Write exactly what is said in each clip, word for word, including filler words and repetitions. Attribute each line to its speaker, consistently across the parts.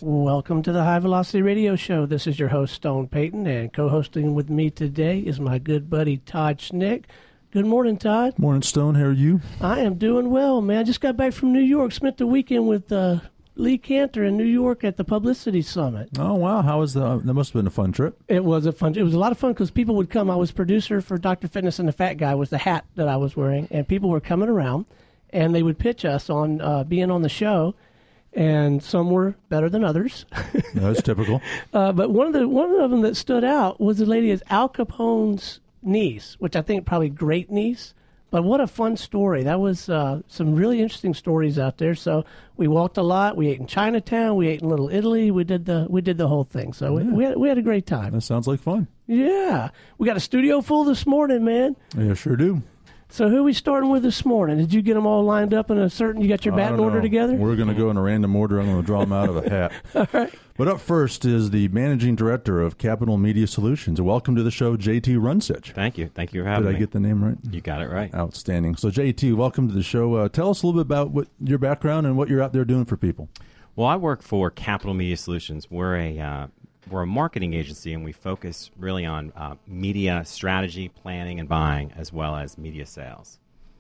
Speaker 1: Welcome to the High Velocity Radio Show. This is your host, Stone Payton, and co-hosting with me today is my good buddy, Todd Schnick. Good morning, Todd.
Speaker 2: Morning, Stone. How are you?
Speaker 1: I am doing well, man. I just got back from New York, spent the weekend with uh, Lee Cantor in New York at the Publicity Summit.
Speaker 2: Oh, wow. How was the, that must have been a fun trip.
Speaker 1: It was a fun, it was a lot of fun because people would come. I was producer for Doctor Fitness and the Fat Guy was the hat that I was wearing, and people were coming around, and they would pitch us on uh, being on the show. And some were better than others.
Speaker 2: That's typical.
Speaker 1: Uh, but one of the one of them that stood out was the lady is Al Capone's niece, which I think probably great niece. But what a fun story! That was uh, some really interesting stories out there. So we walked a lot. We ate in Chinatown. We ate in Little Italy. We did the we did the whole thing. So
Speaker 2: yeah.
Speaker 1: we we had, we had a great time.
Speaker 2: That sounds like fun.
Speaker 1: Yeah, we got a studio full this morning, man.
Speaker 2: Yeah, sure do.
Speaker 1: So who are we starting with this morning? Did you get them all lined up in a certain, you got your batting order together?
Speaker 2: We're going to go in a random order. I'm going to draw them out of a hat.
Speaker 1: All right.
Speaker 2: But up first is the Managing Director of Capital Media Solutions. Welcome to the show, J T Runsich.
Speaker 3: Thank you. Thank you for having
Speaker 2: me.
Speaker 3: me.
Speaker 2: Did I get the name right?
Speaker 3: You got it right.
Speaker 2: Outstanding. So J T, welcome to the show. Uh, tell us a little bit about what your background and what you're out there doing for people.
Speaker 3: Well, I work for Capital Media Solutions. We're a uh, we're a marketing agency, and we focus really on uh, media strategy, planning, and buying, as well as media sales.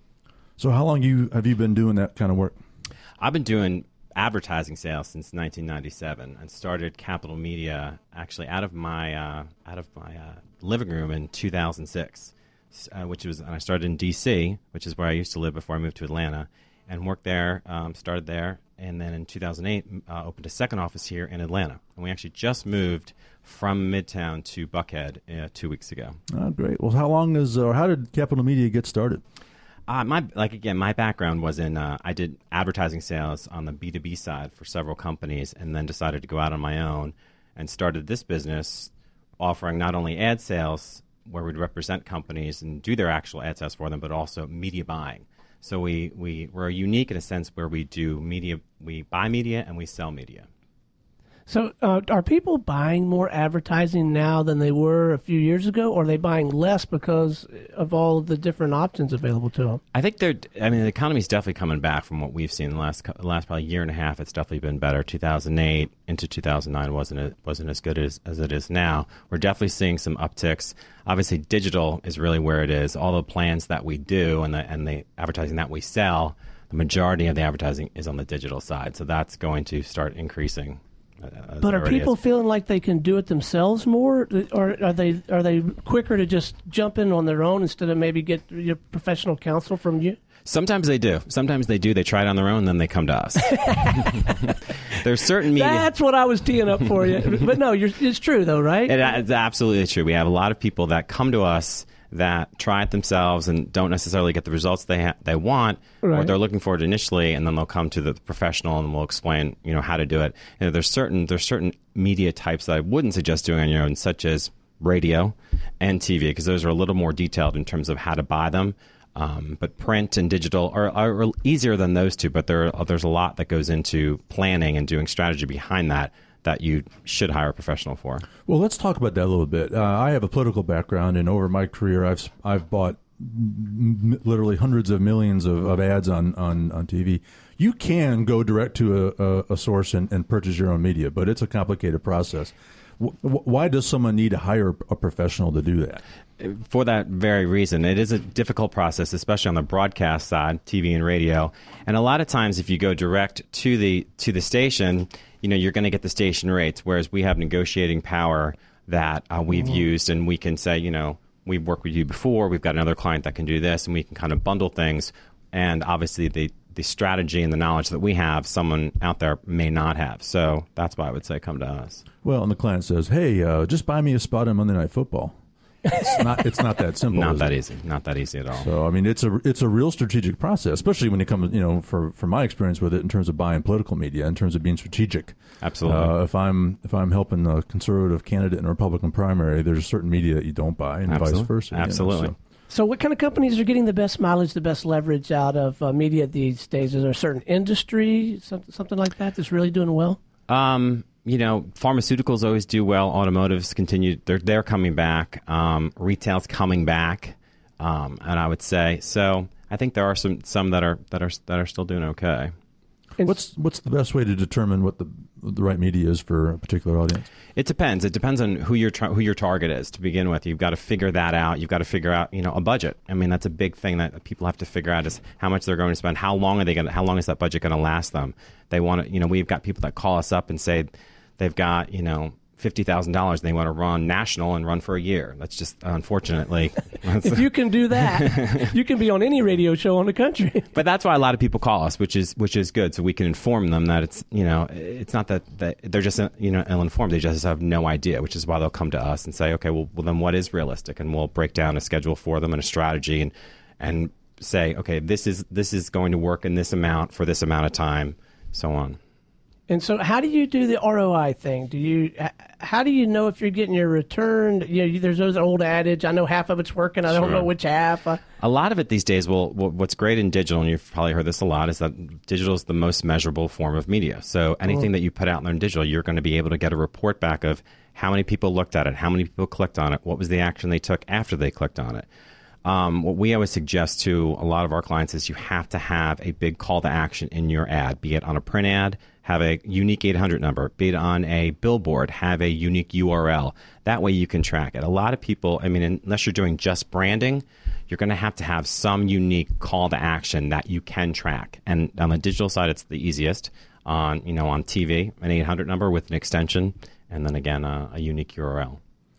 Speaker 2: So how long you have you been doing that kind of work?
Speaker 3: I've been doing advertising sales since nineteen ninety-seven, and started Capital Media actually out of my uh, out of my uh, living room in two thousand six, uh, which was and I started in D C, which is where I used to live before I moved to Atlanta, and worked there. Um, started there, and then in two thousand eight uh, opened a second office here in Atlanta, and we actually just moved from Midtown to Buckhead uh, two weeks ago.
Speaker 2: Oh, great. Well, how long is or how did Capital Media get started?
Speaker 3: Uh, my like again, my background was in uh, I did advertising sales on the B two B side for several companies, and then decided to go out on my own and started this business, offering not only ad sales where we'd represent companies and do their actual ad sales for them, but also media buying. So we we we're unique in a sense where we do media, we buy media and we sell media.
Speaker 1: So uh, are people buying more advertising now than they were a few years ago, or are they buying less because of all of the different options available to them?
Speaker 3: I think they're, I mean, the economy's definitely coming back from what we've seen in the last, last probably year and a half. It's definitely been better. two thousand eight into two thousand nine wasn't it, wasn't as good as, as it is now. We're definitely seeing some upticks. Obviously, digital is really where it is. All the plans that we do and the, and the advertising that we sell, the majority of the advertising is on the digital side. So that's going to start increasing.
Speaker 1: But are people
Speaker 3: is.
Speaker 1: feeling like they can do it themselves more, or are they are they quicker to just jump in on their own instead of maybe get your professional counsel from you?
Speaker 3: Sometimes they do. Sometimes they do. They try it on their own, and then they come to us. There's certain media.
Speaker 1: That's what I was teeing up for you. But no, you're, it's true though, right?
Speaker 3: It, it's absolutely true. We have a lot of people that come to us that try it themselves and don't necessarily get the results they ha- they want,
Speaker 1: right.
Speaker 3: or they're looking for it initially, and then they'll come to the professional and we'll explain, you know, how to do it. You know, there's certain there's certain media types that I wouldn't suggest doing on your own, such as radio and T V, because those are a little more detailed in terms of how to buy them. Um, but print and digital are, are easier than those two, but there are, there's a lot that goes into planning and doing strategy behind that that you should hire a professional for.
Speaker 2: Well, let's talk about that a little bit. Uh, I have a political background, and over my career, I've I've bought m- literally hundreds of millions of, of ads on, on, on T V. You can go direct to a, a, a source and, and purchase your own media, but it's a complicated process. W- why does someone need to hire a professional to do that?
Speaker 3: For that very reason. It is a difficult process, especially on the broadcast side, T V and radio. And a lot of times, if you go direct to the to the station, you know, you're going to get the station rates, whereas we have negotiating power that uh, we've mm-hmm. used, and we can say, you know, we've worked with you before, we've got another client that can do this, and we can kind of bundle things. And obviously, the the strategy and the knowledge that we have, someone out there may not have. So that's why I would say come to us.
Speaker 2: Well, and the client says, hey, uh, just buy me a spot on Monday Night Football. It's not. It's not that simple.
Speaker 3: Not that
Speaker 2: it?
Speaker 3: easy. Not that easy at all.
Speaker 2: So I mean, it's a it's a real strategic process, especially when it comes, you know, for for my experience with it in terms of buying political media, in terms of being strategic.
Speaker 3: Absolutely.
Speaker 2: Uh, if I'm if I'm helping a conservative candidate in a Republican primary, there's a certain media that you don't buy, and
Speaker 3: Absolutely.
Speaker 2: vice versa.
Speaker 3: Absolutely.
Speaker 2: You know, so.
Speaker 1: So what kind of companies are getting the best mileage, the best leverage out of uh, media these days? Is there a certain industry, something, something like that, that's really doing well?
Speaker 3: Um, you know, pharmaceuticals always do well. Automotives continue; they're they're coming back. Um, retail's coming back, um, and I would say so. I think there are some some that are that are that are still doing okay.
Speaker 2: What's what's the best way to determine what the the right media is for a particular audience?
Speaker 3: It depends. It depends on who your who your target is to begin with. You've got to figure that out. You've got to figure out, you know, a budget. I mean, that's a big thing that people have to figure out is how much they're going to spend. How long are they going? How long is that budget going to last them? They want to, you know, we've got people that call us up and say they've got, you know, fifty thousand dollars and they want to run national and run for a year. That's just, unfortunately. That's
Speaker 1: if you can do that, you can be on any radio show in the country.
Speaker 3: But that's why a lot of people call us, which is which is good. So we can inform them that it's, you know, it's not that, that they're just, you know, ill-informed. They just have no idea, which is why they'll come to us and say, okay, well, well then what is realistic? And we'll break down a schedule for them and a strategy and and say, okay, this is this is going to work in this amount for this amount of time, so on.
Speaker 1: And so how do you do the R O I thing? Do you, how do you know if you're getting your return? You know, there's those old adage, I know half of it's working, I don't
Speaker 3: Sure.
Speaker 1: know which half. Uh,
Speaker 3: A lot of it these days, well, what's great in digital, and you've probably heard this a lot, is that digital is the most measurable form of media. So anything that you put out in digital, you're going to be able to get a report back of how many people looked at it, how many people clicked on it, what was the action they took after they clicked on it. Um, what we always suggest to a lot of our clients is you have to have a big call to action in your ad, be it on a print ad, have a unique eight hundred number, be it on a billboard, have a unique U R L. That way you can track it. A lot of people, I mean, unless you're doing just branding, you're going to have to have some unique call to action that you can track. And on the digital side, it's the easiest. On, you know, on T V, an eight hundred number with an extension, and then again, uh, a unique U R L.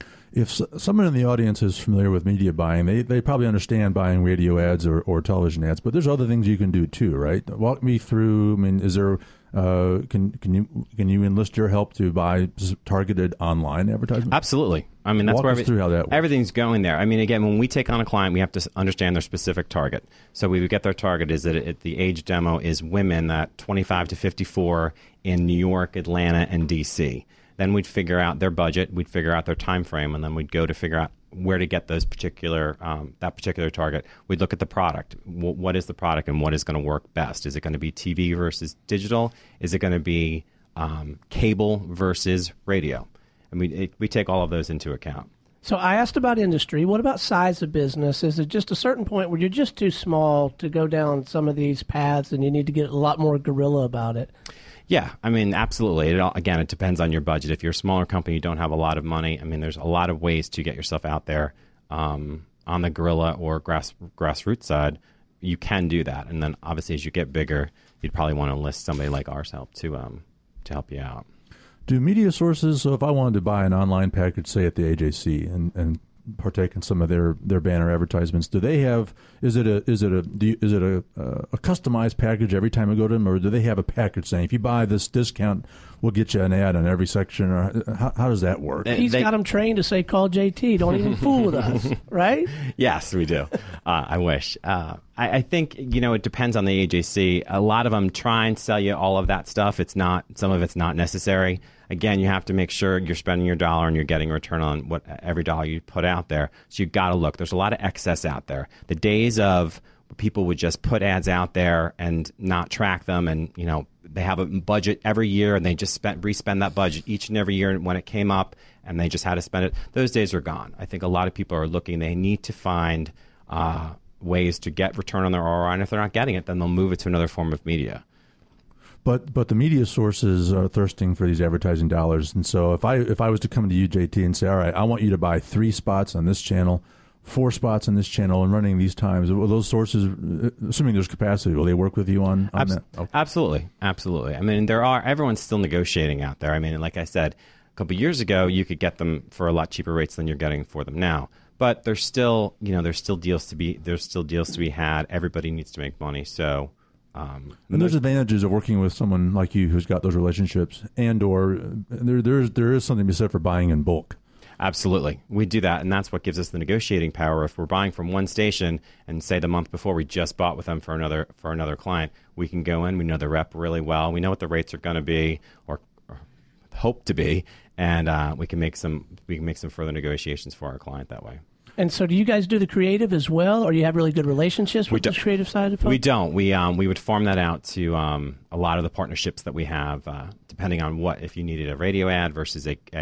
Speaker 2: If someone in the audience is familiar with media buying, they, they probably understand buying radio ads or, or television ads, but there's other things you can do too, right? Walk me through, I mean, is there, uh, can can you can you enlist your help to buy targeted online advertising?
Speaker 3: Absolutely. I mean, that's
Speaker 2: Walk
Speaker 3: where
Speaker 2: us
Speaker 3: every,
Speaker 2: through how that works.
Speaker 3: everything's going there. I mean, again, when we take on a client, we have to understand their specific target. So we would get their target is that it, the age demo is women that twenty-five to fifty-four in New York, Atlanta, and D C. Then we'd figure out their budget, we'd figure out their time frame, and then we'd go to figure out where to get those particular um, that particular target. We'd look at the product. W- what is the product, and what is going to work best? Is it going to be T V versus digital? Is it going to be um, cable versus radio? And we it, we take all of those into account.
Speaker 1: So I asked about industry. What about size of business? Is it just a certain point where you're just too small to go down some of these paths, and you need to get a lot more guerrilla about it?
Speaker 3: Yeah, I mean, absolutely. It all, again, it depends on your budget. If you're a smaller company, you don't have a lot of money. I mean, there's a lot of ways to get yourself out there um, on the guerrilla or grass grassroots side. You can do that, and then obviously, as you get bigger, you'd probably want to enlist somebody like ours help to um, to help you out.
Speaker 2: Do media sources, so if I wanted to buy an online package, say at the A J C, and, and partake in some of their, their banner advertisements, do they have, is it a is it a do you, is it a, uh, a customized package every time I go to them, or do they have a package saying if you buy this discount, we'll get you an ad on every section, or how, how does that work?
Speaker 1: He's
Speaker 3: They-
Speaker 1: got them trained to say, call J T, don't even fool with us, right?
Speaker 3: Yes, we do. Uh, I wish. Uh, I, I think, you know, it depends on the A J C. A lot of them try and sell you all of that stuff. It's not, some of it's not necessary. Again, you have to make sure you're spending your dollar and you're getting a return on what every dollar you put out there. So you got to look. There's a lot of excess out there. The days of people would just put ads out there and not track them, and, you know, they have a budget every year and they just spend, re-spend that budget each and every year when it came up, and they just had to spend it. Those days are gone. I think a lot of people are looking. They need to find uh, ways to get return on their R O I, and if they're not getting it, then they'll move it to another form of media.
Speaker 2: But but the media sources are thirsting for these advertising dollars, and so if I if I was to come to you, J T, and say, all right, I want you to buy three spots on this channel, four spots on this channel, and running these times, will those sources, assuming there's capacity, will they work with you on, on
Speaker 3: Abs-
Speaker 2: that? Okay.
Speaker 3: Absolutely, absolutely. I mean, there are everyone's still negotiating out there. I mean, like I said, a couple of years ago, you could get them for a lot cheaper rates than you're getting for them now. But there's still, you know, there's still deals to be there's still deals to be had. Everybody needs to make money, so. Um,
Speaker 2: And there's advantages of working with someone like you who's got those relationships, and or there there's there is something to be said for buying in bulk.
Speaker 3: Absolutely. We do that, and that's what gives us the negotiating power. If we're buying from one station and say the month before we just bought with them for another for another client, we can go in, we know the rep really well, we know what the rates are going to be or, or hope to be, and uh, we can make some we can make some further negotiations for our client that way.
Speaker 1: And so do you guys do the creative as well, or you have really good relationships with the creative side of folks?
Speaker 3: We don't. We um, we would farm that out to um, a lot of the partnerships that we have, uh, depending on what, if you needed a radio ad versus a, a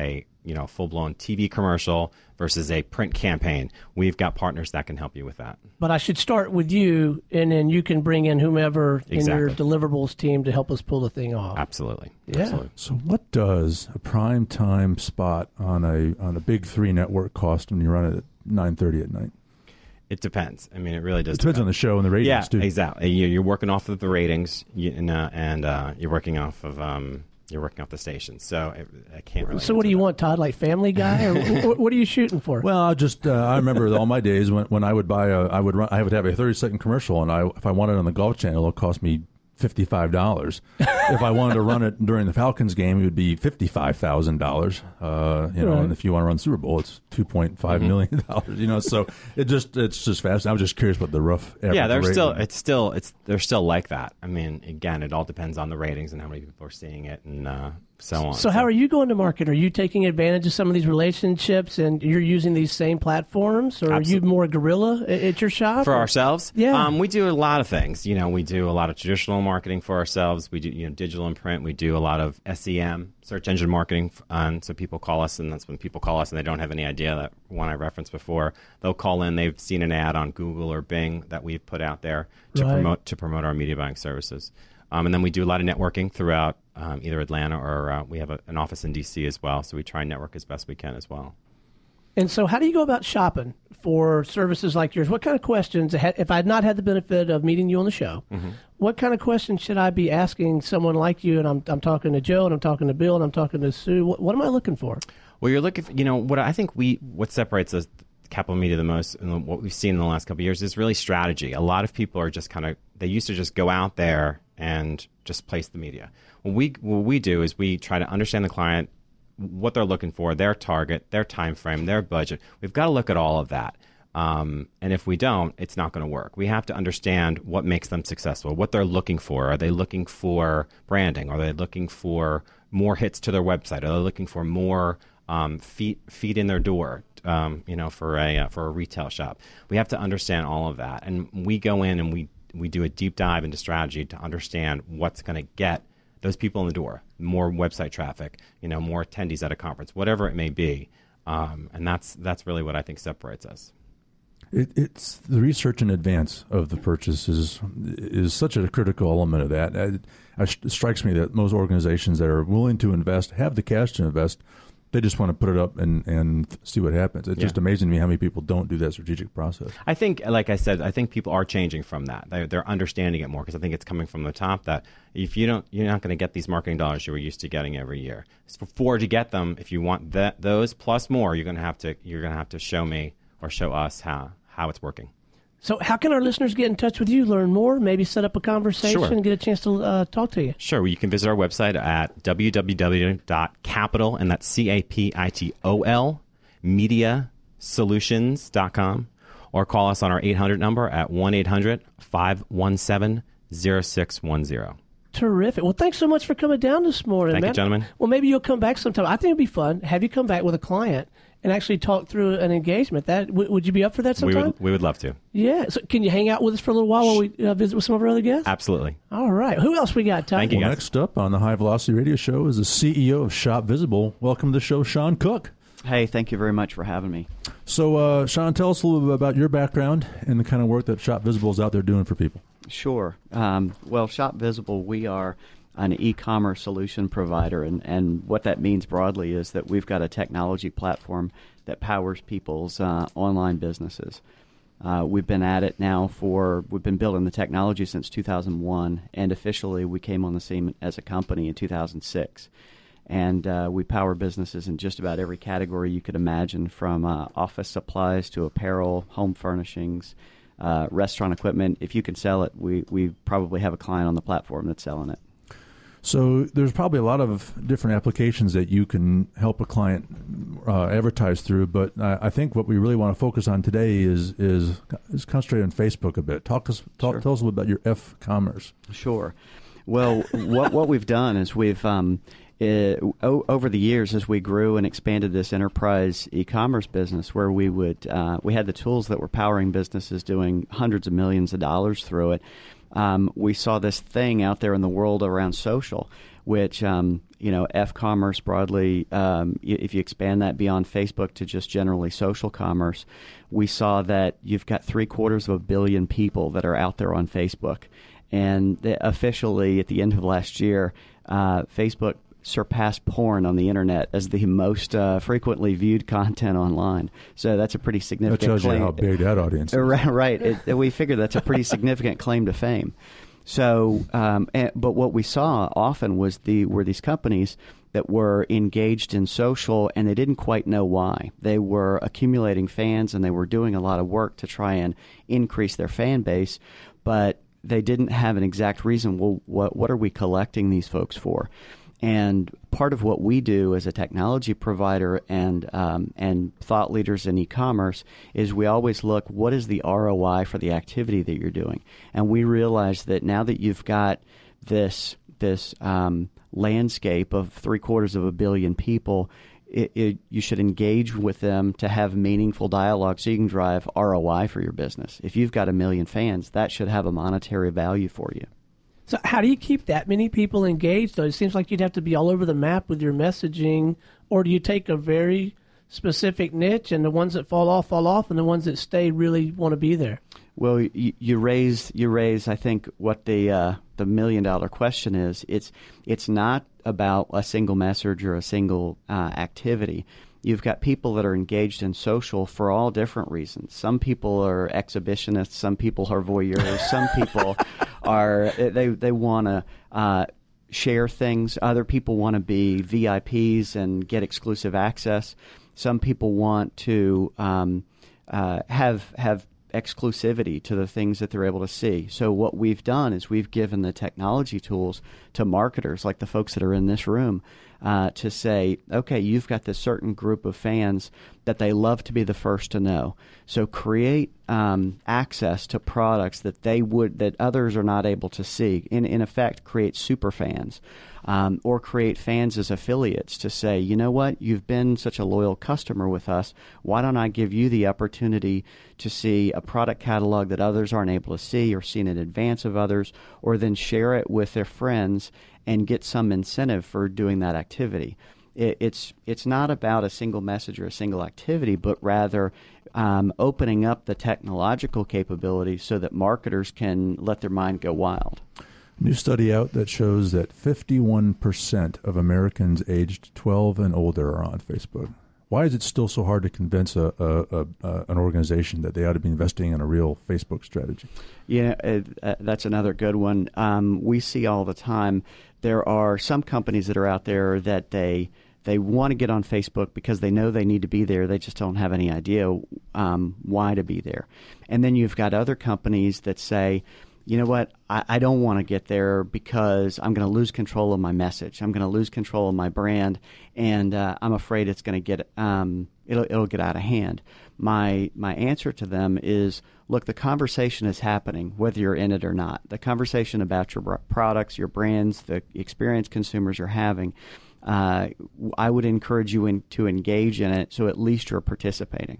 Speaker 3: you know, full-blown T V commercial versus a print campaign. We've got partners that can help you with that.
Speaker 1: But I should start with you, and then you can bring in whomever
Speaker 3: Exactly.
Speaker 1: in your deliverables team to help us pull the thing off.
Speaker 3: Absolutely.
Speaker 1: Yeah.
Speaker 3: Absolutely.
Speaker 2: So, what does a prime time spot on a on a big three network cost when you run it at nine thirty at night?
Speaker 3: It depends. I mean, it really does.
Speaker 2: It depends
Speaker 3: depend.
Speaker 2: on the show and the ratings,
Speaker 3: Yeah,
Speaker 2: too.
Speaker 3: exactly. You- You're working off of the ratings, you, and, uh, and uh, you're working off of um, you're working off the stations. So I, I can't really.
Speaker 1: So what do
Speaker 3: answer
Speaker 1: you
Speaker 3: that.
Speaker 1: want, Todd? Like Family Guy, or wh- what are you shooting for?
Speaker 2: Well, I just uh, I remember all my days when, when I would buy a I would run I would have a thirty second commercial, and I if I wanted it on the Golf Channel, it cost me fifty five dollars. If I wanted to run it during the Falcons game, it would be fifty five thousand dollars. Uh, you know,
Speaker 1: Right.
Speaker 2: and if you want to run Super Bowl, it's two point five
Speaker 3: Mm-hmm.
Speaker 2: million dollars. You know, so it just it's just fast. I was just curious what the rough average
Speaker 3: Yeah, they're
Speaker 2: rate
Speaker 3: still
Speaker 2: would be.
Speaker 3: it's still it's they're still like that. I mean, again, it all depends on the ratings and how many people are seeing it, and uh, so on.
Speaker 1: So how are you going to market? Are you taking advantage of some of these relationships, and you're using these same platforms, or are you
Speaker 3: Absolutely.
Speaker 1: more guerrilla a- at your shop?
Speaker 3: for
Speaker 1: or-
Speaker 3: ourselves?
Speaker 1: Yeah.
Speaker 3: um, we do a lot of things. You know, we do a lot of traditional marketing for ourselves. We do you know digital and print. We do a lot of S E M, search engine marketing. Um, so people call us, and that's when people call us and they don't have any idea that one I referenced before. They'll call in. They've seen an ad on Google or Bing that we've put out there to
Speaker 1: Right.
Speaker 3: promote to promote our media buying services. Um, and then we do a lot of networking throughout um, either Atlanta or uh, we have a, an office in D C as well. So we try and network as best we can as well.
Speaker 1: And so how do you go about shopping for services like yours? What kind of questions, if I had not had the benefit of meeting you on the show,
Speaker 3: Mm-hmm.
Speaker 1: what kind of questions should I be asking someone like you? And I'm, I'm talking to Joe, and I'm talking to Bill, and I'm talking to Sue. What, what am I looking for?
Speaker 3: Well, you're looking for, you know, what I think we, what separates us, Capital Media, the most, and what we've seen in the last couple of years is really strategy. A lot of people are just kind of, they used to just go out there and just place the media. What we, what we do is we try to understand the client, what they're looking for, their target, their time frame, their budget. We've got to look at all of that. Um, and if we don't, it's not going to work. We have to understand what makes them successful, what they're looking for. Are they looking for branding? Are they looking for more hits to their website? Are they looking for more um, feet feet in their door? Um, you know, for a uh, for a retail shop, we have to understand all of that, and we go in and we we do a deep dive into strategy to understand what's going to get those people in the door, more website traffic, you know, more attendees at a conference, whatever it may be, um, and that's that's really what I think separates us.
Speaker 2: It, it's the research in advance of the purchase is is such a critical element of that. It, it strikes me that most organizations that are willing to invest, have the cash to invest, they just want to put it up and, and see what happens. It's
Speaker 3: Yeah.
Speaker 2: just amazing to me how many people don't do that strategic process.
Speaker 3: I think, like I said, I think people are changing from that. They're, they're understanding it more because I think it's coming from the top that if you don't, you're not going to get these marketing dollars you were used to getting every year. So for to get them, if you want that, those plus more, you're going to have to you're going to have to show me or show us how how it's working.
Speaker 1: So how can our listeners get in touch with you, learn more, maybe set up a conversation,
Speaker 3: Sure.
Speaker 1: and get a chance to uh, talk to you?
Speaker 3: Sure. Well, you can visit our website at w w w dot capital, and that's C A P I T O L, media solutions dot com, or call us on our eight hundred number at one eight hundred five one seven zero six one zero.
Speaker 1: Terrific. Well, thanks so much for coming down this morning,
Speaker 3: Thank
Speaker 1: man.
Speaker 3: you, gentlemen.
Speaker 1: Well, maybe you'll come back sometime. I think it'd be fun. Have you come back with a client and actually talk through an engagement. That w- would you be up for that
Speaker 3: We
Speaker 1: sometime?
Speaker 3: would, we would love to.
Speaker 1: Yeah. So can you hang out with us for a little while while we uh, visit with some of our other guests?
Speaker 3: Absolutely.
Speaker 1: All right. Who else we got, Todd?
Speaker 3: Thank you,
Speaker 2: Well,
Speaker 3: guys.
Speaker 2: next up on the High Velocity Radio Show is the C E O of Shop Visible. Welcome to the show, Sean Cook.
Speaker 4: Hey, thank you very much for having me.
Speaker 2: So, uh, Sean, tell us a little bit about your background and the kind of work that Shop Visible is out there doing for people.
Speaker 4: Sure. Um, well, Shop Visible, we are an e-commerce solution provider, and, and what that means broadly is that we've got a technology platform that powers people's uh, online businesses. Uh, we've been at it now for, we've been building the technology since two thousand one, and officially we came on the scene as a company in two thousand six. And uh, we power businesses in just about every category you could imagine, from uh, office supplies to apparel, home furnishings, uh, restaurant equipment. If you can sell it, we, we probably have a client on the platform that's selling it.
Speaker 2: So there's probably a lot of different applications that you can help a client uh, advertise through, but I, I think what we really want to focus on today is is, is concentrate on Facebook a bit. Talk us, talk,
Speaker 4: Sure.
Speaker 2: tell us a little about your F commerce.
Speaker 4: Sure. Well, what what we've done is we've um, uh, o- over the years, as we grew and expanded this enterprise e-commerce business, where we would uh, we had the tools that were powering businesses doing hundreds of millions of dollars through it. Um, we saw this thing out there in the world around social, which um, you know, F-commerce broadly, um, if you expand that beyond Facebook to just generally social commerce, we saw that you've got three quarters of a billion people that are out there on Facebook. And the, officially, at the end of last year, uh, Facebook surpassed porn on the internet as the most uh, frequently viewed content online. So that's a pretty significant
Speaker 2: That tells
Speaker 4: claim.
Speaker 2: you how big that audience is.
Speaker 4: Right, right. It, we figured that's a pretty significant claim to fame. So, um, and, but what we saw often was the were these companies that were engaged in social, and they didn't quite know why. They were accumulating fans, and they were doing a lot of work to try and increase their fan base, but they didn't have an exact reason. Well, what what are we collecting these folks for? And part of what we do as a technology provider and um, and thought leaders in e-commerce is we always look, what is the R O I for the activity that you're doing? And we realize that now that you've got this this um, landscape of three quarters of a billion people, it, it, you should engage with them to have meaningful dialogue so you can drive R O I for your business. If you've got a million fans, that should have a monetary value for you.
Speaker 1: So how do you keep that many people engaged, though? It seems like you'd have to be all over the map with your messaging, or do you take a very specific niche, and the ones that fall off, fall off, and the ones that stay really want to be there?
Speaker 4: Well, you, you raise, you raise, I think, what the uh, the million-dollar question is. It's it's not about a single message or a single uh, activity. You've got people that are engaged in social for all different reasons. Some people are exhibitionists. Some people are voyeurs. Some people are they they want to uh, share things. Other people want to be V I Ps and get exclusive access. Some people want to um, uh, have have exclusivity to the things that they're able to see. So what we've done is we've given the technology tools to marketers like the folks that are in this room uh, to say, okay, you've got this certain group of fans that they love to be the first to know. So create um, access to products that they would that others are not able to see. In in effect, create super fans. Um, or create fans as affiliates to say, you know what, you've been such a loyal customer with us. Why don't I give you the opportunity to see a product catalog that others aren't able to see or see in advance of others, or then share it with their friends and get some incentive for doing that activity. It, it's it's not about a single message or a single activity, but rather um, opening up the technological capabilities so that marketers can let their mind go wild.
Speaker 2: New study out that shows that fifty-one percent of Americans aged twelve and older are on Facebook. Why is it still so hard to convince a, a, a, a an organization that they ought to be investing in a real Facebook strategy?
Speaker 4: Yeah, uh, that's another good one. Um, we see all the time there are some companies that are out there that they they want to get on Facebook because they know they need to be there. They just don't have any idea um, why to be there. And then you've got other companies that say, you know what, I, I don't want to get there because I'm going to lose control of my message. I'm going to lose control of my brand, and uh, I'm afraid it's going to get um, it'll it'll get out of hand. My my answer to them is, look, the conversation is happening whether you're in it or not. The conversation about your products, your brands, the experience consumers are having. Uh, I would encourage you in, to engage in it, so at least you're participating.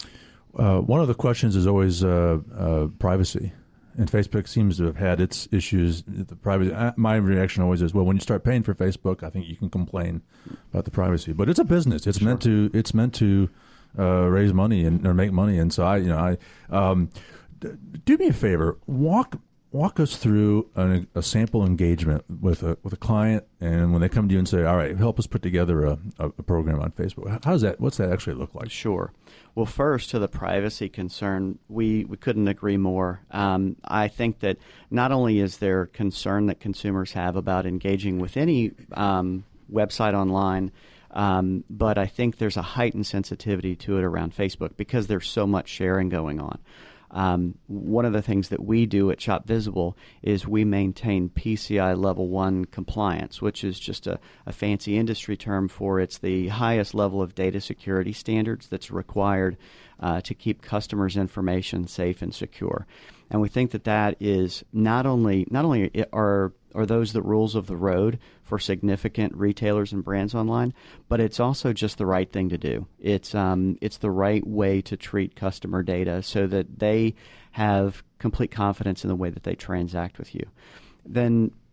Speaker 2: Uh, one of the questions is always uh, uh, privacy. And Facebook seems to have had its issues. The privacy. My reaction always is, well, when you start paying for Facebook, I think you can complain about the privacy. But it's a business. It's sure. meant to. It's meant to uh, raise money and or make money. And so I, you know, I um, do me a favor. Walk walk us through a, a sample engagement with a with a client, and when they come to you and say, all right, help us put together a, a, a program on Facebook. How does that? What's that actually look like?
Speaker 4: Sure. Well, first, to the privacy concern, we, we couldn't agree more. Um, I think that not only is there concern that consumers have about engaging with any um, website online, um, but I think there's a heightened sensitivity to it around Facebook because there's so much sharing going on. Um, one of the things that we do at Shop Visible is we maintain P C I Level one compliance, which is just a, a fancy industry term for it's the highest level of data security standards that's required uh, to keep customers' information safe and secure. And we think that that is not only not only are are those the rules of the road for significant retailers and brands online, but it's also just the right thing to do. It's um, it's the right way to treat customer data so that they have complete confidence in the way that they transact with you. Then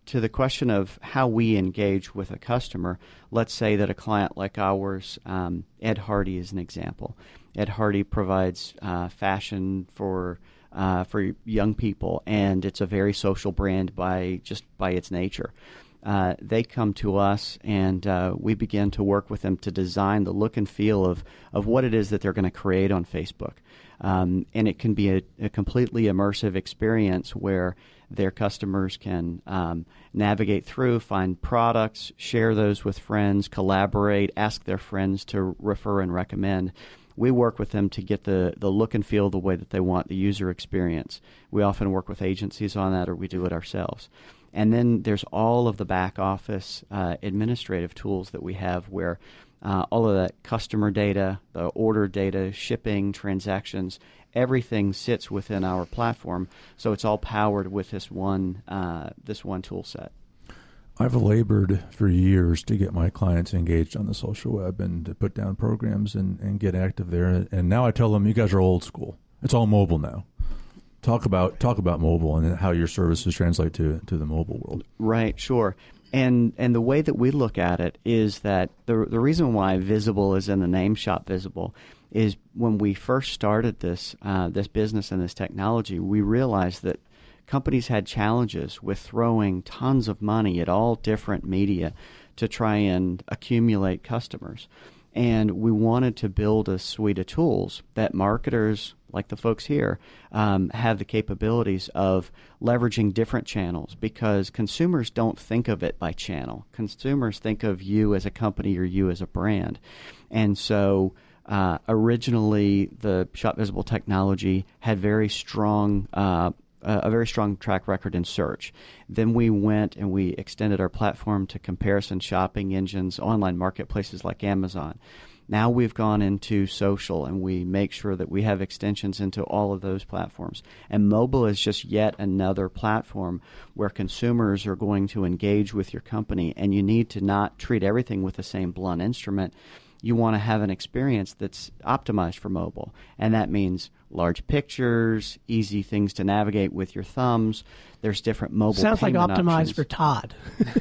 Speaker 4: to the question of how we engage with a customer, let's say that a client like ours, um, Ed Hardy is an example. Ed Hardy provides uh, fashion for uh, for young people, and it's a very social brand by just by its nature. Uh, they come to us, and uh, we begin to work with them to design the look and feel of, of what it is that they're going to create on Facebook. Um, and it can be a, a completely immersive experience where their customers can um, navigate through, find products, share those with friends, collaborate, ask their friends to refer and recommend. We work with them to get the, the look and feel the way that they want, the user experience. We often work with agencies on that, or we do it ourselves. And then there's all of the back office uh, administrative tools that we have where uh, all of that customer data, the order data, shipping, transactions, everything sits within our platform. So it's all powered with this one uh, this one tool set.
Speaker 2: I've labored for years to get my clients engaged on the social web and to put down programs and, and get active there. And now I tell them, you guys are old school. It's all mobile now. Talk about talk about mobile and how your services translate to to the mobile world.
Speaker 4: Right, sure. And and the way that we look at it is that the the reason why Visible is in the name Shop Visible is when we first started this uh, this business and this technology, we realized that companies had challenges with throwing tons of money at all different media to try and accumulate customers. And we wanted to build a suite of tools that marketers, like the folks here, um, have the capabilities of leveraging different channels, because consumers don't think of it by channel. Consumers think of you as a company or you as a brand. And so uh, originally the Shop Visible technology had very strong uh, a very strong track record in search. Then we went and we extended our platform to comparison shopping engines, online marketplaces like Amazon. Now we've gone into social, and we make sure that we have extensions into all of those platforms. And mobile is just yet another platform where consumers are going to engage with your company, and you need to not treat everything with the same blunt instrument. You want to have an experience that's optimized for mobile, and that means large pictures, easy things to navigate with your thumbs. There's different mobile
Speaker 1: Sounds like
Speaker 4: payment
Speaker 1: optimized
Speaker 4: options.
Speaker 1: for Todd.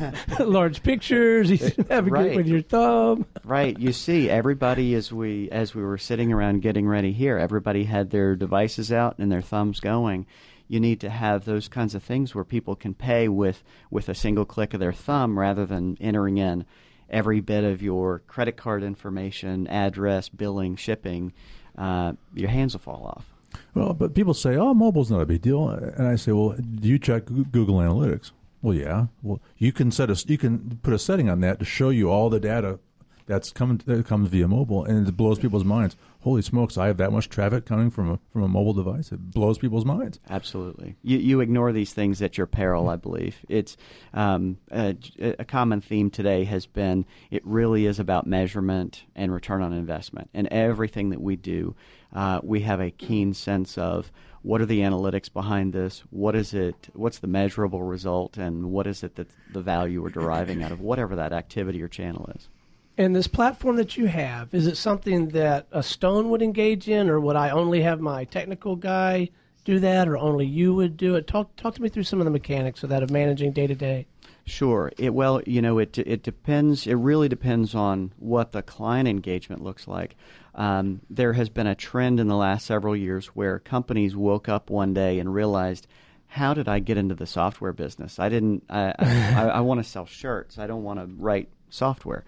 Speaker 1: Large pictures, easy to navigate
Speaker 4: Right.
Speaker 1: with your thumb.
Speaker 4: Right. You see, everybody, as we as we were sitting around getting ready here, everybody had their devices out and their thumbs going. You need to have those kinds of things where people can pay with, with a single click of their thumb rather than entering in every bit of your credit card information, address, billing, shipping. Uh, your hands will fall off.
Speaker 2: Well, but people say, oh, mobile's not a big deal. And I say, well, do you check Google Analytics? Well, yeah. Well, you can set a, you can put a setting on that to show you all the data that's coming that comes via mobile, and it blows people's minds. Holy smokes, I have that much traffic coming from a from a mobile device. It blows people's minds.
Speaker 4: Absolutely. You you ignore these things at your peril, I believe. It's um, a, a common theme today has been it really is about measurement and return on investment. And everything that we do, uh, we have a keen sense of what are the analytics behind this, what is it, what's the measurable result, and what is it that the value we're deriving out of whatever that activity or channel is.
Speaker 1: And this platform that you have, is it something that a Stone would engage in, or would I only have my technical guy do that, or only you would do it? Talk talk to me through some of the mechanics of that, of managing day-to-day.
Speaker 4: Sure. It, well, you know, it it depends. It really depends on what the client engagement looks like. Um, there has been a trend in the last several years where companies woke up one day and realized, how did I get into the software business? I didn't. I I, I want to sell shirts. I don't want to write software.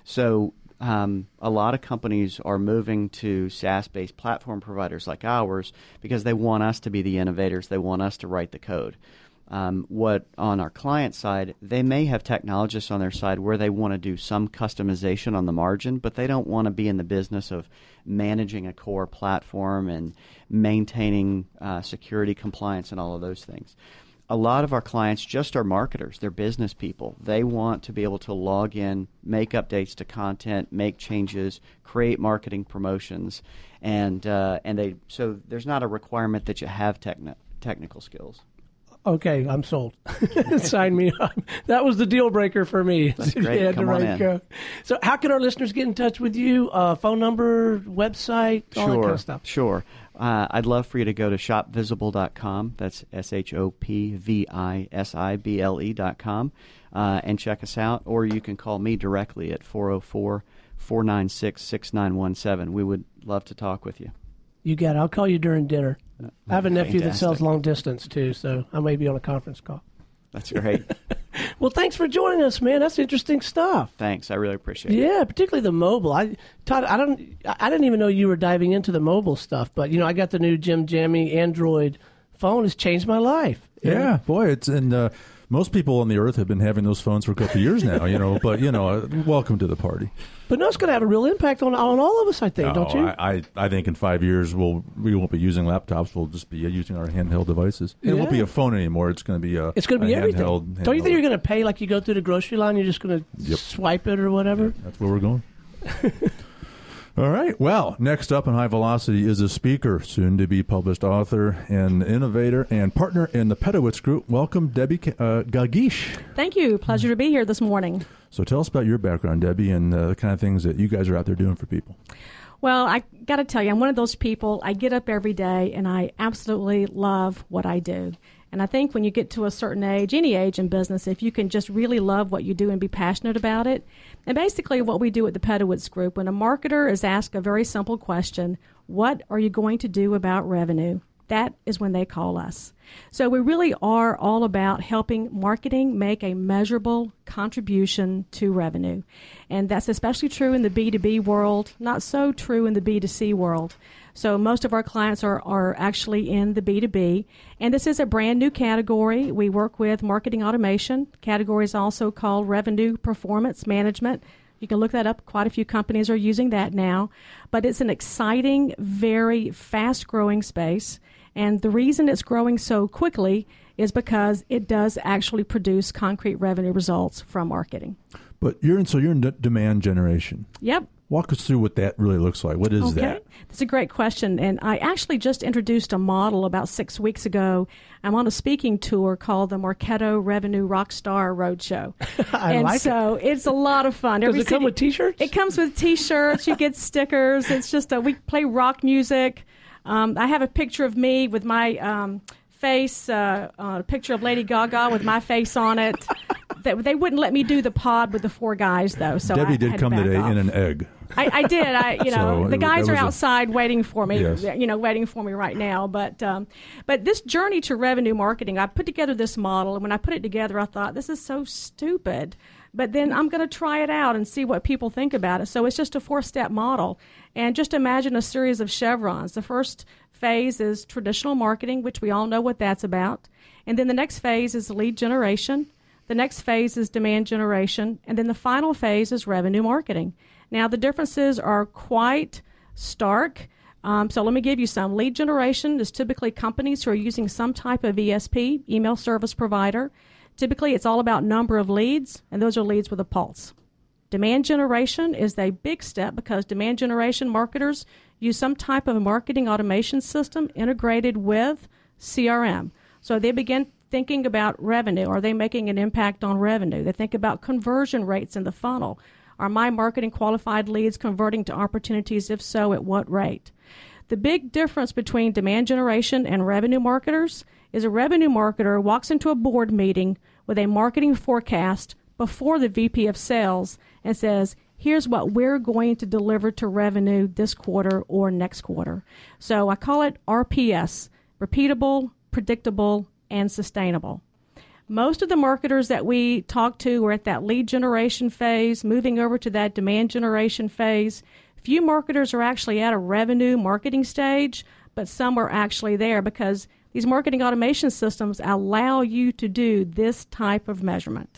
Speaker 4: So um, a lot of companies are moving to SaaS-based platform providers like ours because they want us to be the innovators. They want us to write the code. Um, what on our client side, they may have technologists on their side where they want to do some customization on the margin, but they don't want to be in the business of managing a core platform and maintaining uh, security compliance and all of those things. A lot of our clients just are marketers. They're business people. They want to be able to log in, make updates to content, make changes, create marketing promotions, and uh, and they so there's not a requirement that you have techni- technical skills.
Speaker 1: Okay, I'm sold. Sign me up. That was the deal breaker for me.
Speaker 4: That's great.
Speaker 1: You had
Speaker 4: Come
Speaker 1: to
Speaker 4: on
Speaker 1: write
Speaker 4: in.
Speaker 1: code. So how can our listeners get in touch with you? Uh, phone number, website, all
Speaker 4: Sure,
Speaker 1: that kind of stuff.
Speaker 4: sure. uh, I'd love for you to go to shop visible dot com. That's S H O P V I S I B L E dot com, uh, and check us out. Or you can call me directly at four oh four, four nine six, six nine one seven. We would love to talk with you.
Speaker 1: You got it. I'll call you during dinner. I have a nephew
Speaker 4: Fantastic.
Speaker 1: that sells long distance, too, so I may be on a conference call.
Speaker 4: That's great.
Speaker 1: Well, thanks for joining us, man. That's interesting stuff.
Speaker 4: Thanks. I really appreciate it.
Speaker 1: Yeah, particularly the mobile. I Todd, I don't I didn't even know you were diving into the mobile stuff, but you know, I got the new Jim Jammy Android phone. It's changed my life.
Speaker 2: Yeah, boy, it's and uh, most people on the earth have been having those phones for a couple of years now, you know, but you know, uh, welcome to the party.
Speaker 1: But no, it's going to have a real impact on on all of us, I think,
Speaker 2: No,
Speaker 1: don't you?
Speaker 2: I, I, I think in five years we'll we won't be using laptops. We'll just be using our handheld devices. It
Speaker 1: Yeah.
Speaker 2: won't be a phone anymore. It's going to be a
Speaker 1: It's going to be
Speaker 2: a
Speaker 1: everything.
Speaker 2: handheld,
Speaker 1: Don't you think
Speaker 2: handheld.
Speaker 1: you're going to pay like you go through the grocery line? You're just going to
Speaker 2: Yep.
Speaker 1: swipe it or whatever?
Speaker 2: That's where we're going. All right. Well, next up in High Velocity is a speaker, soon to be published author and innovator and partner in the Pedowitz Group. Welcome, Debbie uh, Gagish.
Speaker 5: Thank you. Pleasure to be here this morning.
Speaker 2: So tell us about your background, Debbie, and uh, the kind of things that you guys are out there doing for people.
Speaker 5: Well, I got to tell you, I'm one of those people, I get up every day and I absolutely love what I do. And I think when you get to a certain age, any age in business, if you can just really love what you do and be passionate about it. And basically what we do at the Pedowitz Group, when a marketer is asked a very simple question, what are you going to do about revenue? That is when they call us. So we really are all about helping marketing make a measurable contribution to revenue. And that's especially true in the B two B world, not so true in the B two C world. So most of our clients are, are actually in the B two B. And this is a brand new category. We work with marketing automation. Category is also called revenue performance management. You can look that up. Quite a few companies are using that now. But it's an exciting, very fast-growing space. And the reason it's growing so quickly is because it does actually produce concrete revenue results from marketing.
Speaker 2: But you're in, so you're in d- demand generation.
Speaker 5: Yep.
Speaker 2: Walk us through what that really looks like. What is
Speaker 5: Okay.
Speaker 2: that?
Speaker 5: That's a great question. And I actually just introduced a model about six weeks ago. I'm on a speaking tour called the Marketo Revenue Rockstar Roadshow.
Speaker 1: I
Speaker 5: and
Speaker 1: like
Speaker 5: so
Speaker 1: it.
Speaker 5: it's a lot of fun.
Speaker 1: Does
Speaker 5: Every
Speaker 1: it come
Speaker 5: city-
Speaker 1: with T-shirts?
Speaker 5: It comes with T-shirts. You get stickers. It's just a, we play rock music. Um, I have a picture of me with my um, face, uh, uh, a picture of Lady Gaga with my face on it. They, they wouldn't let me do the pod with the four guys, though. So
Speaker 2: Debbie
Speaker 5: I
Speaker 2: did
Speaker 5: had to
Speaker 2: come
Speaker 5: back
Speaker 2: today
Speaker 5: off.
Speaker 2: in an egg.
Speaker 5: I, I did. I, you know,
Speaker 2: So
Speaker 5: the
Speaker 2: it-
Speaker 5: guys
Speaker 2: that
Speaker 5: are
Speaker 2: was a-
Speaker 5: outside waiting for me.
Speaker 2: Yes.
Speaker 5: You know, waiting for me right now. But, um, but this journey to revenue marketing, I put together this model, and when I put it together, I thought this is so stupid. But then I'm going to try it out and see what people think about it. So it's just a four-step model, and just imagine a series of chevrons. The first phase is traditional marketing, which we all know what that's about, and then the next phase is lead generation. The next phase is demand generation, and then the final phase is revenue marketing. Now, the differences are quite stark. Um, so let me give you some. Lead generation is typically companies who are using some type of E S P, email service provider. Typically, it's all about number of leads, and those are leads with a pulse. Demand generation is a big step because demand generation marketers use some type of marketing automation system integrated with C R M. So they begin thinking about revenue. Are they making an impact on revenue? They think about conversion rates in the funnel. Are my marketing qualified leads converting to opportunities? If so, at what rate? The big difference between demand generation and revenue marketers is a revenue marketer walks into a board meeting with a marketing forecast before the V P of sales and says, here's what we're going to deliver to revenue this quarter or next quarter. So I call it R P S, repeatable, predictable, and sustainable. Most of the marketers that we talk to are at that lead generation phase, moving over to that demand generation phase. Few marketers are actually at a revenue marketing stage, but some are actually there because these marketing automation systems allow you to do this type of measurement.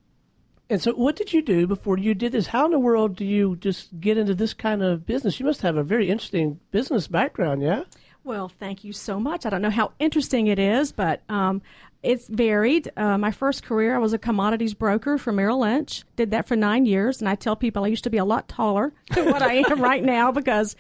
Speaker 1: And so what did you do before you did this? How in the world do you just get into this kind of business? You must have a very interesting business background, yeah?
Speaker 5: Well, thank you so much. I don't know how interesting it is, but um, it's varied. Uh, my first career, I was a commodities broker for Merrill Lynch. Did that for nine years, and I tell people I used to be a lot taller than what I am right now because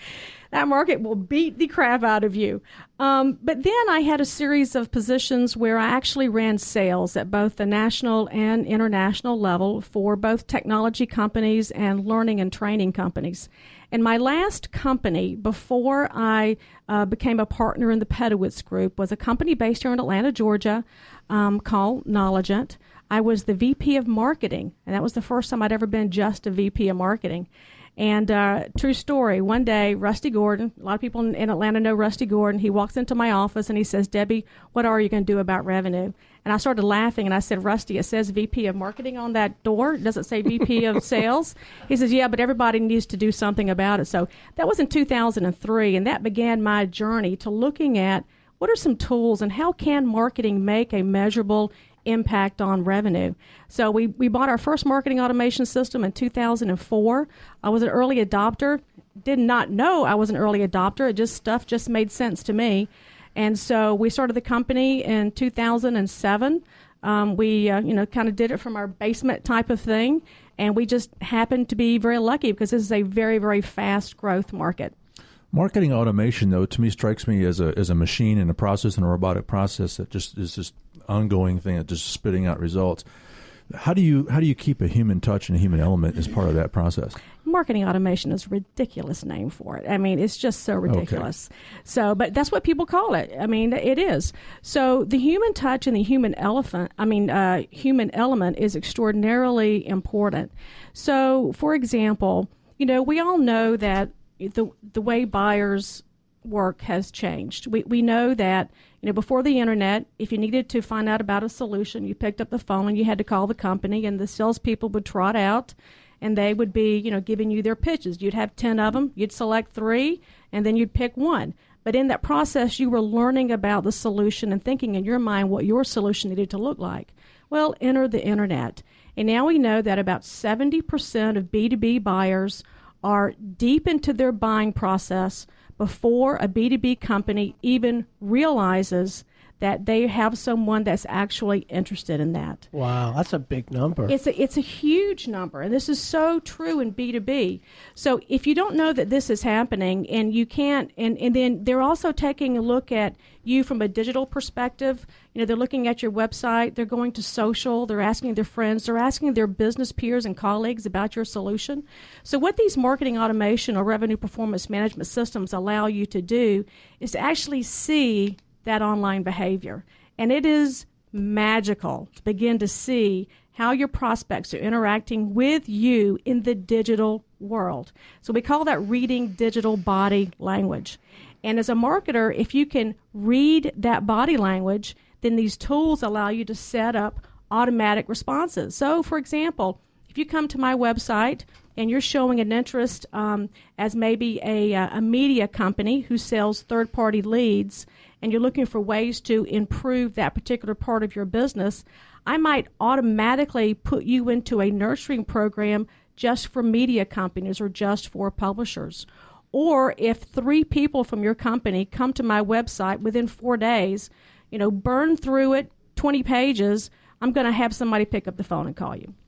Speaker 5: that market will beat the crap out of you. Um, but then I had a series of positions where I actually ran sales at both the national and international level for both technology companies and learning and training companies. And my last company before I uh, became a partner in the Pedowitz Group was a company based here in Atlanta, Georgia, um, called Knowledgeant. I was the V P of marketing, and that was the first time I'd ever been just a V P of marketing. And uh, true story, one day, Rusty Gordon, a lot of people in, in Atlanta know Rusty Gordon, he walks into my office and he says, Debbie, what are you going to do about revenue? And I started laughing and I said, Rusty, it says V P of marketing on that door. It doesn't say V P of sales. He says, yeah, but everybody needs to do something about it. So that was in two thousand three, and that began my journey to looking at what are some tools and how can marketing make a measurable impact on revenue. So we, we bought our first marketing automation system in two thousand four. I was an early adopter. Did not know I was an early adopter. It just stuff just made sense to me. And so we started the company in two thousand seven. Um, we uh, you know kind of did it from our basement type of thing, and we just happened to be very lucky because this is a very, very fast growth market.
Speaker 2: Marketing automation, though, to me strikes me as a as a machine and a process and a robotic process that just is just ongoing thing that just spitting out results. How do you how do you keep a human touch and a human element as part of that process?
Speaker 5: Marketing automation is a ridiculous name for it. I mean, it's just so ridiculous. Okay. So, but that's what people call it. I mean, it is. So the human touch and the human elephant, I mean, uh, human element is extraordinarily important. So, for example, you know, we all know that the the way buyers work has changed. We we know that, you know, before the internet, if you needed to find out about a solution, you picked up the phone and you had to call the company, and the salespeople would trot out, and they would be, you know, giving you their pitches. You'd have ten of them. You'd select three, and then you'd pick one. But in that process, you were learning about the solution and thinking in your mind what your solution needed to look like. Well, enter the internet. And now we know that about seventy percent of B two B buyers are deep into their buying process before a B two B company even realizes that they have someone that's actually interested in that.
Speaker 1: Wow, that's a big number.
Speaker 5: It's a, it's a huge number, and this is so true in B two B. So if you don't know that this is happening, and you can't, and, and then they're also taking a look at you from a digital perspective. You know, they're looking at your website, they're going to social, they're asking their friends, they're asking their business peers and colleagues about your solution. So what these marketing automation or revenue performance management systems allow you to do is to actually see that online behavior. And it is magical to begin to see how your prospects are interacting with you in the digital world. So we call that reading digital body language. And as a marketer, if you can read that body language, then these tools allow you to set up automatic responses. So, for example, if you come to my website and you're showing an interest um, as maybe a, a media company who sells third-party leads, and you're looking for ways to improve that particular part of your business, I might automatically put you into a nurturing program just for media companies or just for publishers. Or if three people from your company come to my website within four days, you know, burn through it, twenty pages, I'm going to have somebody pick up the phone and call you.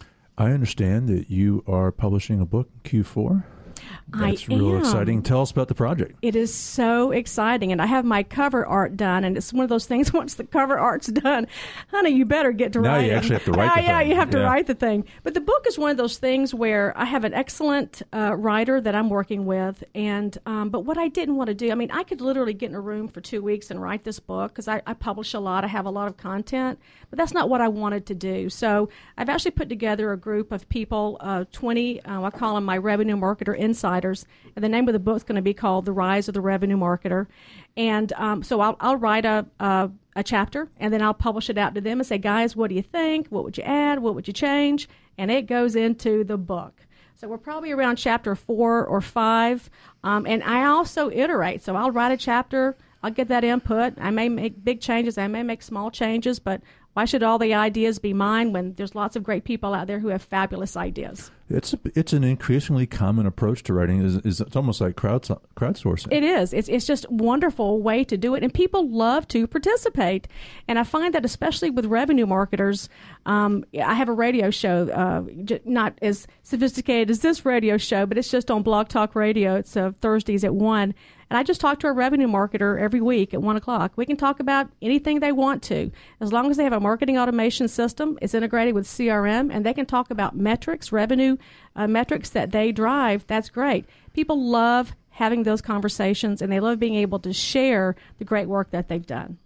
Speaker 2: I understand that you are publishing a book, Q four. That's
Speaker 5: I
Speaker 2: real
Speaker 5: am.
Speaker 2: exciting. Tell us about the project.
Speaker 5: It is so exciting, and I have my cover art done, and it's one of those things, once the cover art's done, honey, you better get to
Speaker 2: now
Speaker 5: writing.
Speaker 2: Now you actually have to write the
Speaker 5: uh, yeah,
Speaker 2: thing.
Speaker 5: you have to
Speaker 2: yeah.
Speaker 5: write the thing. But the book is one of those things where I have an excellent uh, writer that I'm working with, and um, but what I didn't want to do, I mean, I could literally get in a room for two weeks and write this book, because I, I publish a lot, I have a lot of content, but that's not what I wanted to do. So I've actually put together a group of people, uh, twenty, uh, I call them my revenue marketer insiders, and the name of the book is going to be called The Rise of the Revenue Marketer. And um, so I'll, I'll write a, a a chapter, and then I'll publish it out to them and say, guys, what do you think? What would you add? What would you change? And it goes into the book. So we're probably around chapter four or five. Um, and I also iterate. So I'll write a chapter. I'll get that input. I may make big changes. I may make small changes. But Why should all the ideas be mine when there's lots of great people out there who have fabulous ideas?
Speaker 2: It's a, it's an increasingly common approach to writing. Is is it's almost like crowd crowdsourcing.
Speaker 5: It is. It's it's just a wonderful way to do it, and people love to participate. And I find that especially with revenue marketers, um, I have a radio show, uh, j- not as sophisticated as this radio show, but it's just on Blog Talk Radio. It's uh, Thursdays at one. And I just talk to a revenue marketer every week at one o'clock. We can talk about anything they want to. As long as they have a marketing automation system, it's integrated with C R M, and they can talk about metrics, revenue uh, metrics that they drive, that's great. People love having those conversations, and they love being able to share the great work that they've done.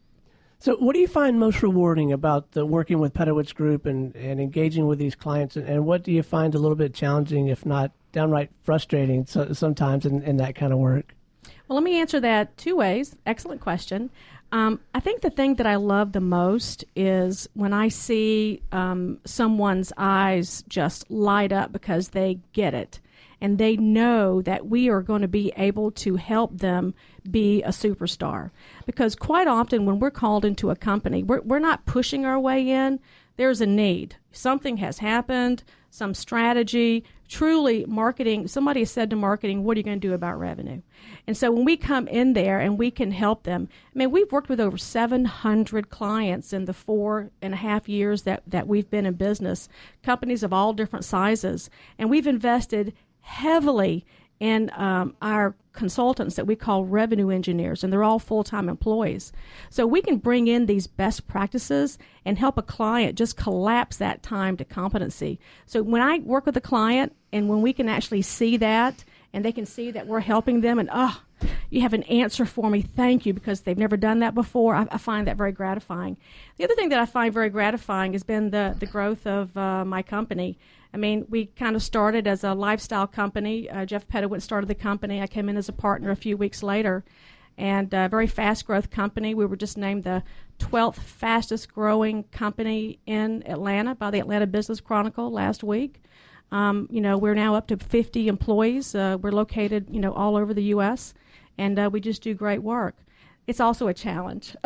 Speaker 1: So what do you find most rewarding about the working with Pedowitz Group and, and engaging with these clients, and, and what do you find a little bit challenging, if not downright frustrating so, sometimes in, in that kind of work?
Speaker 5: Well, let me answer that two ways. Excellent question. Um, I think the thing that I love the most is when I see um, someone's eyes just light up because they get it, and they know that we are going to be able to help them be a superstar. Because quite often when we're called into a company, we're, we're not pushing our way in. There's a need. Something has happened, some strategy. Truly, marketing, somebody said to marketing, what are you going to do about revenue? And so when we come in there and we can help them, I mean, we've worked with over seven hundred clients in the four and a half years that, that we've been in business, companies of all different sizes, and we've invested heavily in um, our consultants that we call revenue engineers, and they're all full-time employees. So we can bring in these best practices and help a client just collapse that time to competency. So when I work with a client and when we can actually see that and they can see that we're helping them and, oh, you have an answer for me, thank you, because they've never done that before, I, I find that very gratifying. The other thing that I find very gratifying has been the, the growth of uh, my company. I mean, we kind of started as a lifestyle company. Uh, Jeff Pedowitz started the company. I came in as a partner a few weeks later, and a very fast growth company. We were just named the twelfth fastest growing company in Atlanta by the Atlanta Business Chronicle last week. Um, you know, we're now up to fifty employees. Uh, we're located, you know, all over the U S, and uh, we just do great work. It's also a challenge.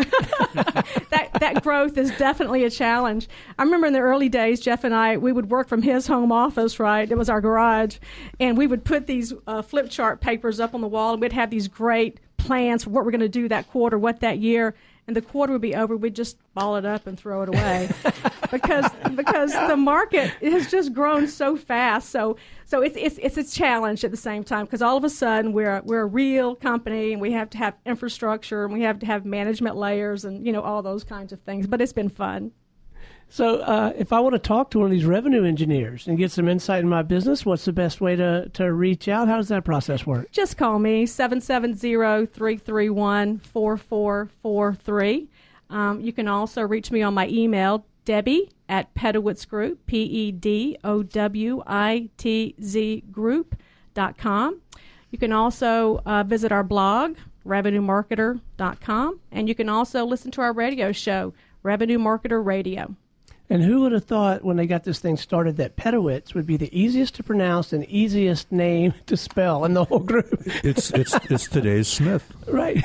Speaker 5: that that growth is definitely a challenge. I remember in the early days, Jeff and I, we would work from his home office, right? It was our garage. And we would put these uh, flip chart papers up on the wall, and we'd have these great plans for what we're going to do that quarter, what that year. And the quarter would be over, we'd just ball it up and throw it away. because because the market has just grown so fast. So so it's it's it's a challenge at the same time, because all of a sudden we're a, we're a real company, and we have to have infrastructure, and we have to have management layers, and you know all those kinds of things. But it's been fun.
Speaker 1: So uh, if I want to talk to one of these revenue engineers and get some insight in my business, what's the best way to, to reach out? How does that process work?
Speaker 5: Just call me, seven seven zero, three three one, four four four three. Um, you can also reach me on my email, Debbie at Pedowitz Group, P E D O W I T Z group dot com. You can also uh, visit our blog, revenue marketer dot com, and you can also listen to our radio show, Revenue Marketer Radio.
Speaker 1: And who would have thought when they got this thing started that Pedowitz would be the easiest to pronounce and easiest name to spell in the whole group?
Speaker 2: It's it's it's today's Smith.
Speaker 1: Right.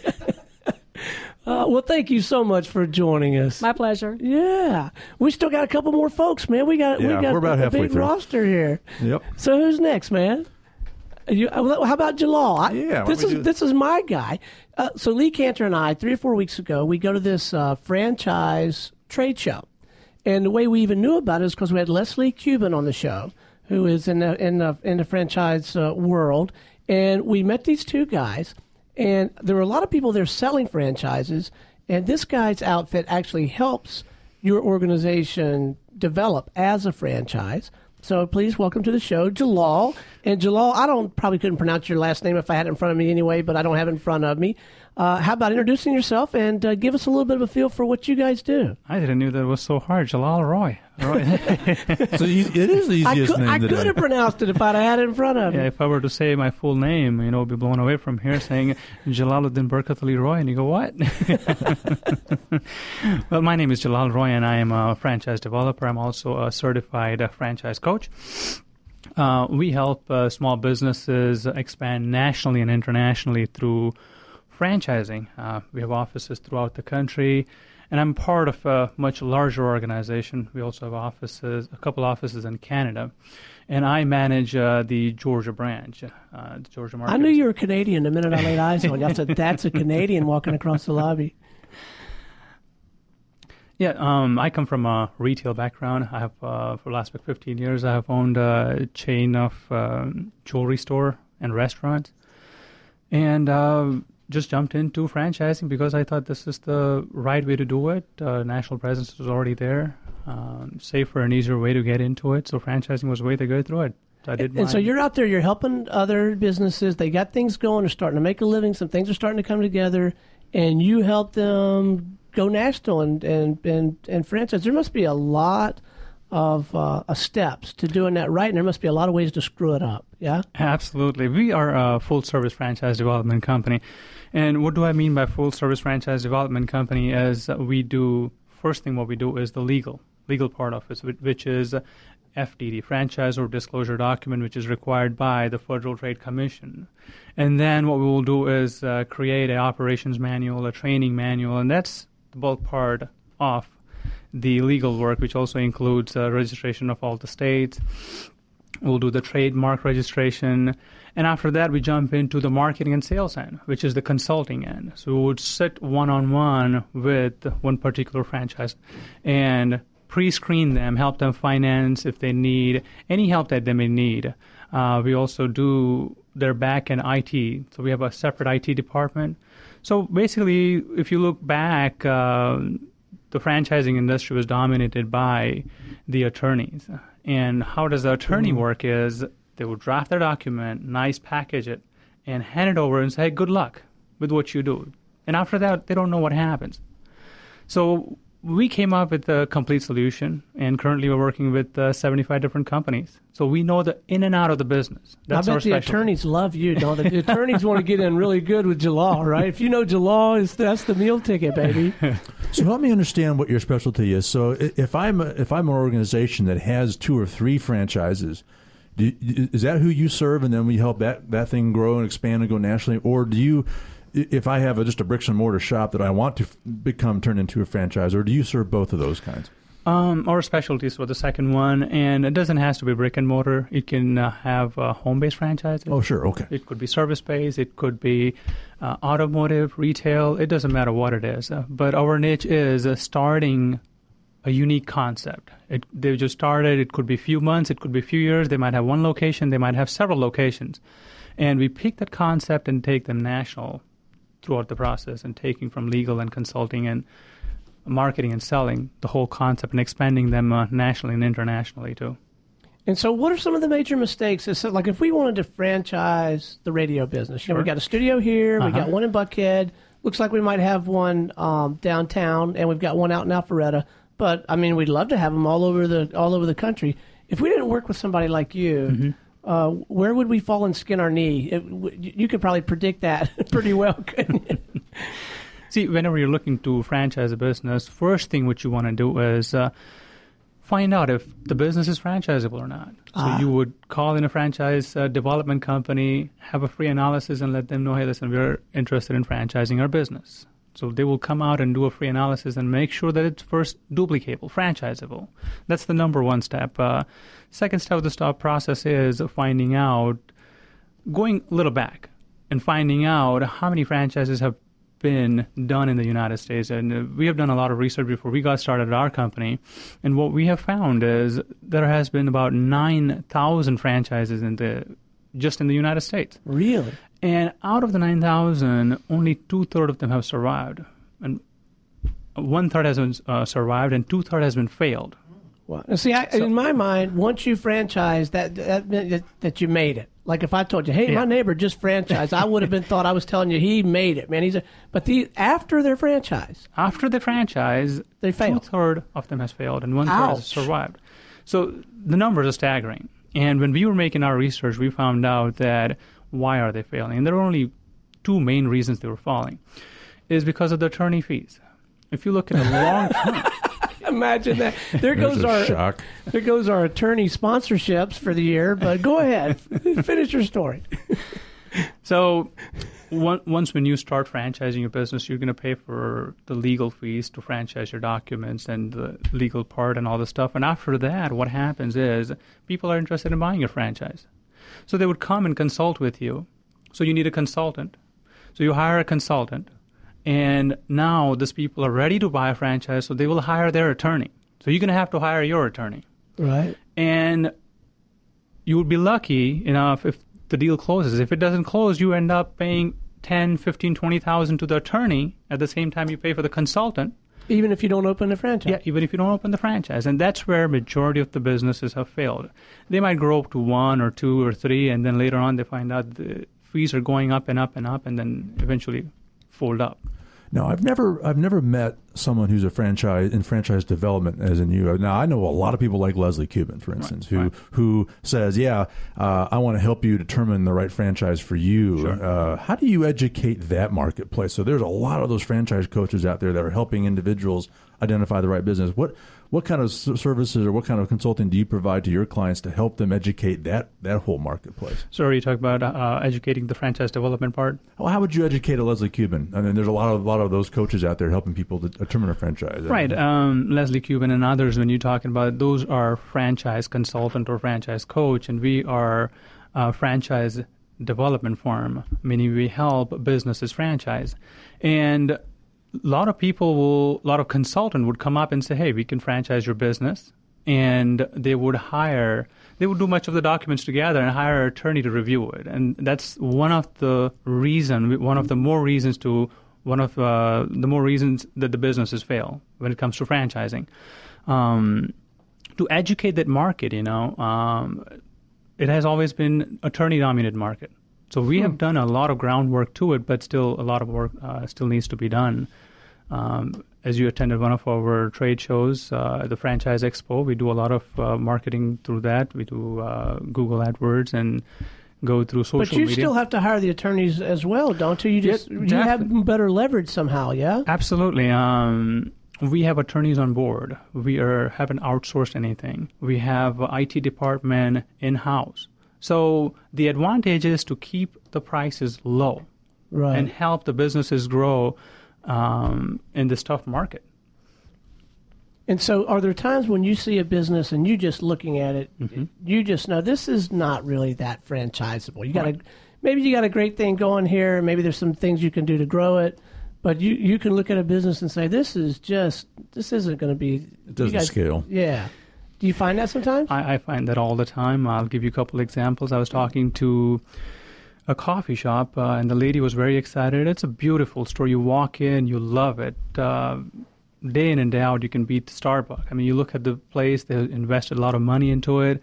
Speaker 1: Uh, well, thank you so much for joining us.
Speaker 5: My pleasure.
Speaker 1: Yeah, we still got a couple more folks, man. We got
Speaker 2: yeah,
Speaker 1: we got
Speaker 2: we're about
Speaker 1: a
Speaker 2: halfway
Speaker 1: big
Speaker 2: through.
Speaker 1: roster here.
Speaker 2: Yep.
Speaker 1: So who's next, man? You, uh, how about Jalal? I,
Speaker 2: Yeah, why
Speaker 1: this
Speaker 2: don't
Speaker 1: is
Speaker 2: we do-
Speaker 1: this is my guy. Uh, so Lee Cantor and I, three or four weeks ago, we go to this uh, franchise trade show, and the way we even knew about it is because we had Leslie Cuban on the show, who is in the in the in the franchise uh, world, and we met these two guys. And there were a lot of people there selling franchises, and this guy's outfit actually helps your organization develop as a franchise. So please welcome to the show, Jalal. And Jalal, I don't probably couldn't pronounce your last name if I had it in front of me anyway, but I don't have it in front of me. Uh, how about introducing yourself and uh, give us a little bit of a feel for what you guys do?
Speaker 6: I didn't know that it was so hard. Jalal Roy. Roy.
Speaker 2: So it is the
Speaker 1: I
Speaker 2: easiest
Speaker 1: could,
Speaker 2: name
Speaker 1: I
Speaker 2: today.
Speaker 1: could have pronounced it if I'd had it in front of me.
Speaker 6: Yeah, if I were to say my full name, you know, I'd be blown away from here saying Jalaluddin Barkat Ali Roy, and you go, what? Well, my name is Jalal Roy, and I am a franchise developer. I'm also a certified uh, franchise coach. Uh, we help uh, small businesses expand nationally and internationally through franchising. Uh, we have offices throughout the country, and I'm part of a much larger organization. We also have offices, a couple offices in Canada, and I manage uh, the Georgia branch, uh, the Georgia market.
Speaker 1: I knew you were Canadian the minute I laid eyes on you. I said, that's a Canadian walking across the lobby.
Speaker 6: Yeah, um, I come from a retail background. I have, uh, for the last like, fifteen years, I have owned a chain of um, jewelry store and restaurants, and uh, just jumped into franchising because I thought this is the right way to do it. Uh, national presence was already there, um, safer and easier way to get into it, so franchising was the way to go through it. So I did
Speaker 1: and, and so you're out there, you're helping other businesses. They got things going, they're starting to make a living, some things are starting to come together, and you help them go national and, and, and, and franchise. There must be a lot of uh, steps to doing that right, and there must be a lot of ways to screw it up, yeah?
Speaker 6: Absolutely. We are a full-service franchise development company. And what do I mean by full-service franchise development company is we do, first thing what we do is the legal, legal part of it, which is F D D, Franchise or Disclosure Document, which is required by the Federal Trade Commission. And then what we will do is uh, create an operations manual, a training manual, and that's the bulk part of the legal work, which also includes uh, registration of all the states. We'll do the trademark registration. And after that, we jump into the marketing and sales end, which is the consulting end. So we would sit one-on-one with one particular franchise and pre-screen them, help them finance if they need any help that they may need. Uh, we also do their back-end I T. So we have a separate I T department. So basically, if you look back, uh, the franchising industry was dominated by the attorneys. And how does the attorney mm. work is they would draft their document, nice package it, and hand it over and say, hey, good luck with what you do. And after that, they don't know what happens. So we came up with a complete solution, and currently we're working with uh, seventy-five different companies. So we know the in and out of the business. That's
Speaker 1: I bet
Speaker 6: our
Speaker 1: the
Speaker 6: specialty.
Speaker 1: attorneys love you, don't they? The attorneys want to get in really good with Jalal, right? If you know Jalal, is that's the meal ticket, baby.
Speaker 2: So help me understand what your specialty is. So if I'm a, if I'm an organization that has two or three franchises, do, is that who you serve, and then we help that, that thing grow and expand and go nationally, or do you? If I have a, just a bricks and mortar shop that I want to become turned into a franchise, or do you serve both of those kinds?
Speaker 6: Um, our specialties were the second one, and it doesn't have to be brick and mortar. It can uh, have uh, home-based franchises.
Speaker 2: Oh, sure, okay.
Speaker 6: It could be service-based. It could be uh, automotive, retail. It doesn't matter what it is. Uh, but our niche is uh, starting a unique concept. It, they just started. It could be a few months. It could be a few years. They might have one location. They might have several locations. And we pick that concept and take them national throughout the process, and taking from legal and consulting and marketing and selling the whole concept and expanding them uh, nationally and internationally too.
Speaker 1: And so what are some of the major mistakes? It's like if we wanted to franchise the radio business, you know,
Speaker 6: Sure.
Speaker 1: we got a studio here,
Speaker 6: Uh-huh.
Speaker 1: we got one in Buckhead, looks like we might have one um, downtown, and we've got one out in Alpharetta. But I mean, we'd love to have them all over the all over the country. If we didn't work with somebody like you, mm-hmm. Uh, where would we fall and skin our knee? It, w- you could probably predict that pretty well, couldn't you?
Speaker 6: See, whenever you're looking to franchise a business, first thing what you want to do is uh, find out if the business is franchisable or not. So ah. you would call in a franchise uh, development company, have a free analysis, and let them know, hey, listen, we're interested in franchising our business. So they will come out and do a free analysis and make sure that it's first duplicatable, franchisable. That's the number one step. Uh, second step of the stop process is finding out, going a little back, and finding out how many franchises have been done in the United States. And uh, we have done a lot of research before we got started at our company. And what we have found is there has been about nine thousand franchises in the just in the United States.
Speaker 1: Really?
Speaker 6: And out of the nine thousand, only two-thirds of them have survived. And one-third has been uh, survived, and two-thirds has been failed.
Speaker 1: Wow. Now, see, I, so, in my mind, once you franchise, that, that meant that, that you made it. Like if I told you, hey, yeah. my neighbor just franchised, I would have been thought I was telling you he made it, man. He's a, but the after their franchise.
Speaker 6: After the franchise,
Speaker 1: they failed.
Speaker 6: Two-thirds of them has failed, and one-third has survived. So the numbers are staggering. And when we were making our research, we found out that why are they failing? And there are only two main reasons they were falling. Is because of the attorney fees. If you look at a long term,
Speaker 1: imagine that. There goes our
Speaker 2: shock.
Speaker 1: There goes our attorney sponsorships for the year. But go ahead, finish your story.
Speaker 6: So, one, once when you start franchising your business, you're going to pay for the legal fees to franchise your documents and the legal part and all the stuff. And after that, what happens is people are interested in buying your franchise. So they would come and consult with you. So you need a consultant. So you hire a consultant. And now these people are ready to buy a franchise, so they will hire their attorney. So you're going to have to hire your attorney.
Speaker 1: Right.
Speaker 6: And you would be lucky enough if the deal closes. If it doesn't close, you end up paying ten, fifteen, twenty thousand to the attorney at the same time you pay for the consultant.
Speaker 1: Even if you don't open the franchise.
Speaker 6: Yeah, even if you don't open the franchise. And that's where majority of the businesses have failed. They might grow up to one or two or three, and then later on they find out the fees are going up and up and up, and then eventually fold up.
Speaker 2: Now, I've never, I've never met someone who's a franchise in franchise development as in you. Now, I know a lot of people like Leslie Cuban, for instance,
Speaker 6: right,
Speaker 2: who
Speaker 6: right.
Speaker 2: who says, "Yeah, uh, I want to help you determine the right franchise for you."
Speaker 6: Sure.
Speaker 2: Uh, how do you educate that marketplace? So there's a lot of those franchise coaches out there that are helping individuals identify the right business. What what kind of services or what kind of consulting do you provide to your clients to help them educate that that whole marketplace?
Speaker 6: So are you talking about uh, educating the franchise development part?
Speaker 2: Well, how would you educate a Leslie Cuban? I mean, there's a lot of a lot of those coaches out there helping people to determine a franchise.
Speaker 6: Right. Um, Leslie Cuban and others, when you're talking about, those are franchise consultant or franchise coach, and we are a franchise development firm, meaning we help businesses franchise. And a lot of people will, a lot of consultant would come up and say, hey, we can franchise your business. And they would hire, they would do much of the documents together and hire an attorney to review it. And that's one of the reason, one of the more reasons to, one of uh, the more reasons that the businesses fail when it comes to franchising. Um, to educate that market, you know, um, it has always been attorney-dominated market. So we hmm. have done a lot of groundwork to it, but still a lot of work uh, still needs to be done. Um, as you attended one of our trade shows, uh, the Franchise Expo, we do a lot of uh, marketing through that. We do uh, Google AdWords and go through social media.
Speaker 1: But you
Speaker 6: media.
Speaker 1: still have to hire the attorneys as well, don't you? You just
Speaker 6: Yeah,
Speaker 1: you have better leverage somehow, yeah?
Speaker 6: Absolutely. Um, we have attorneys on board. We are haven't outsourced anything. We have an I T department in-house. So the advantage is to keep the prices low,
Speaker 1: right,
Speaker 6: and help the businesses grow um, in this tough market.
Speaker 1: And so are there times when you see a business and you just looking at it, mm-hmm. you just know this is not really that franchisable. You got
Speaker 6: right.
Speaker 1: a, maybe you got a great thing going here. Maybe there's some things you can do to grow it. But you, you can look at a business and say, this is just, this isn't going to be.
Speaker 2: It doesn't
Speaker 1: guys,
Speaker 2: scale.
Speaker 1: Yeah. Do you find that sometimes?
Speaker 6: I, I find that all the time. I'll give you a couple examples. I was talking to a coffee shop, uh, and the lady was very excited. It's a beautiful store. You walk in, you love it. Uh, day in and day out, you can beat Starbucks. I mean, you look at the place, they invested a lot of money into it.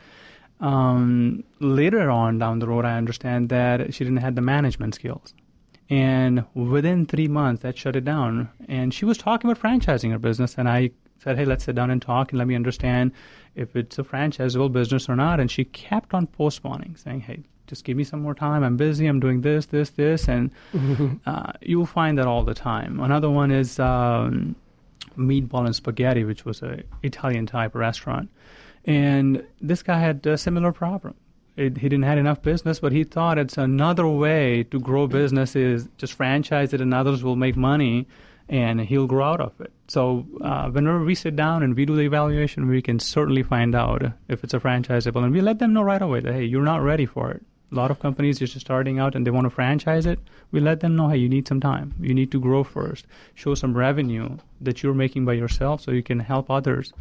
Speaker 6: Um, later on down the road, I understand that she didn't have the management skills. And within three months, that shut it down. And she was talking about franchising her business, and I said, hey, let's sit down and talk and let me understand if it's a franchisable business or not. And she kept on postponing, saying, hey, just give me some more time. I'm busy. I'm doing this, this, this. And uh, you'll find that all the time. Another one is um, Meatball and Spaghetti, which was an Italian-type restaurant. And this guy had a similar problem. It, he didn't have enough business, but he thought it's another way to grow business is just franchise it and others will make money and he'll grow out of it. So uh, whenever we sit down and we do the evaluation, we can certainly find out if it's a franchisable. And we let them know right away that, hey, you're not ready for it. A lot of companies are just starting out and they want to franchise it. We let them know, hey, you need some time. You need to grow first. Show some revenue that you're making by yourself so you can help others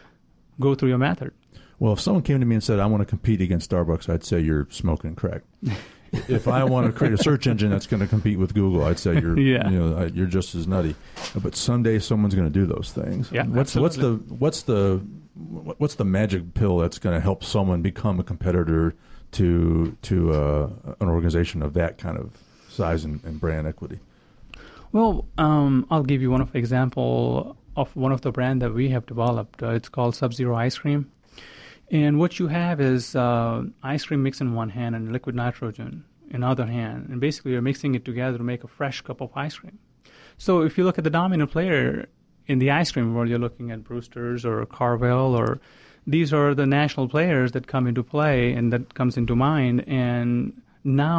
Speaker 6: go through your method.
Speaker 2: Well, if someone came to me and said, I want to compete against Starbucks, I'd say you're smoking crack. If I want to create a search engine that's going to compete with Google, I'd say you're
Speaker 6: yeah.
Speaker 2: you know, you're just as nutty. But someday someone's going to do those things.
Speaker 6: Yeah,
Speaker 2: what's what's the what's the what's the magic pill that's going to help someone become a competitor to to uh, an organization of that kind of size and, and brand equity?
Speaker 6: Well, um, I'll give you one of example of one of the brand that we have developed. Uh, it's called Sub-Zero Ice Cream. And what you have is uh, ice cream mix in one hand and liquid nitrogen in the other hand. And basically you're mixing it together to make a fresh cup of ice cream. So if you look at the dominant player in the ice cream world, you're looking at Brewster's or Carvel, or these are the national players that come into play and that comes into mind. And now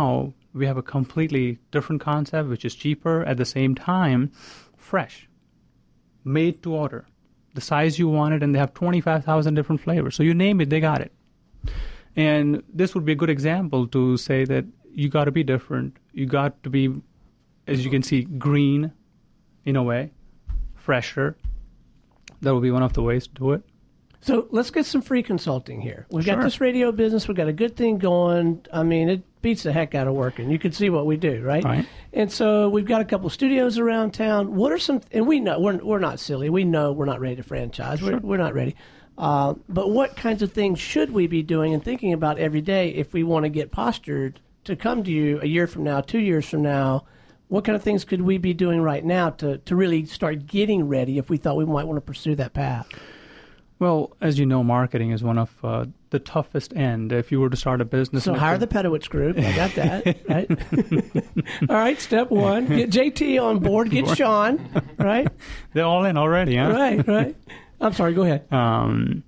Speaker 6: we have a completely different concept, which is cheaper, at the same time, fresh, made to order, the size you wanted, and they have twenty-five thousand different flavors. So you name it, they got it. And this would be a good example to say that you got to be different. You got to be, as you can see, green in a way, fresher. That would be one of the ways to do it.
Speaker 1: So let's get some free consulting here. We've
Speaker 6: Sure.
Speaker 1: got this radio business. We've got a good thing going. I mean, it beats the heck out of working. You can see what we do, right?
Speaker 6: Right.
Speaker 1: And so we've got a couple studios around town. What are some, and we know, we're, we're not silly. We know we're not ready to franchise. We're, we're not ready. Uh, but what kinds of things should we be doing and thinking about every day if we want to get postured to come to you a year from now, two years from now? What kind of things could we be doing right now to, to really start getting ready if we thought we might want to pursue that path?
Speaker 6: Well, as you know, marketing is one of uh, the toughest end. If you were to start a business...
Speaker 1: So hire the Pedowitz Group. I got that. Right? All right, step one. Get J T on board. Get Sean. Right?
Speaker 6: They're all in already, huh?
Speaker 1: Right, right. I'm sorry, go ahead.
Speaker 6: Um,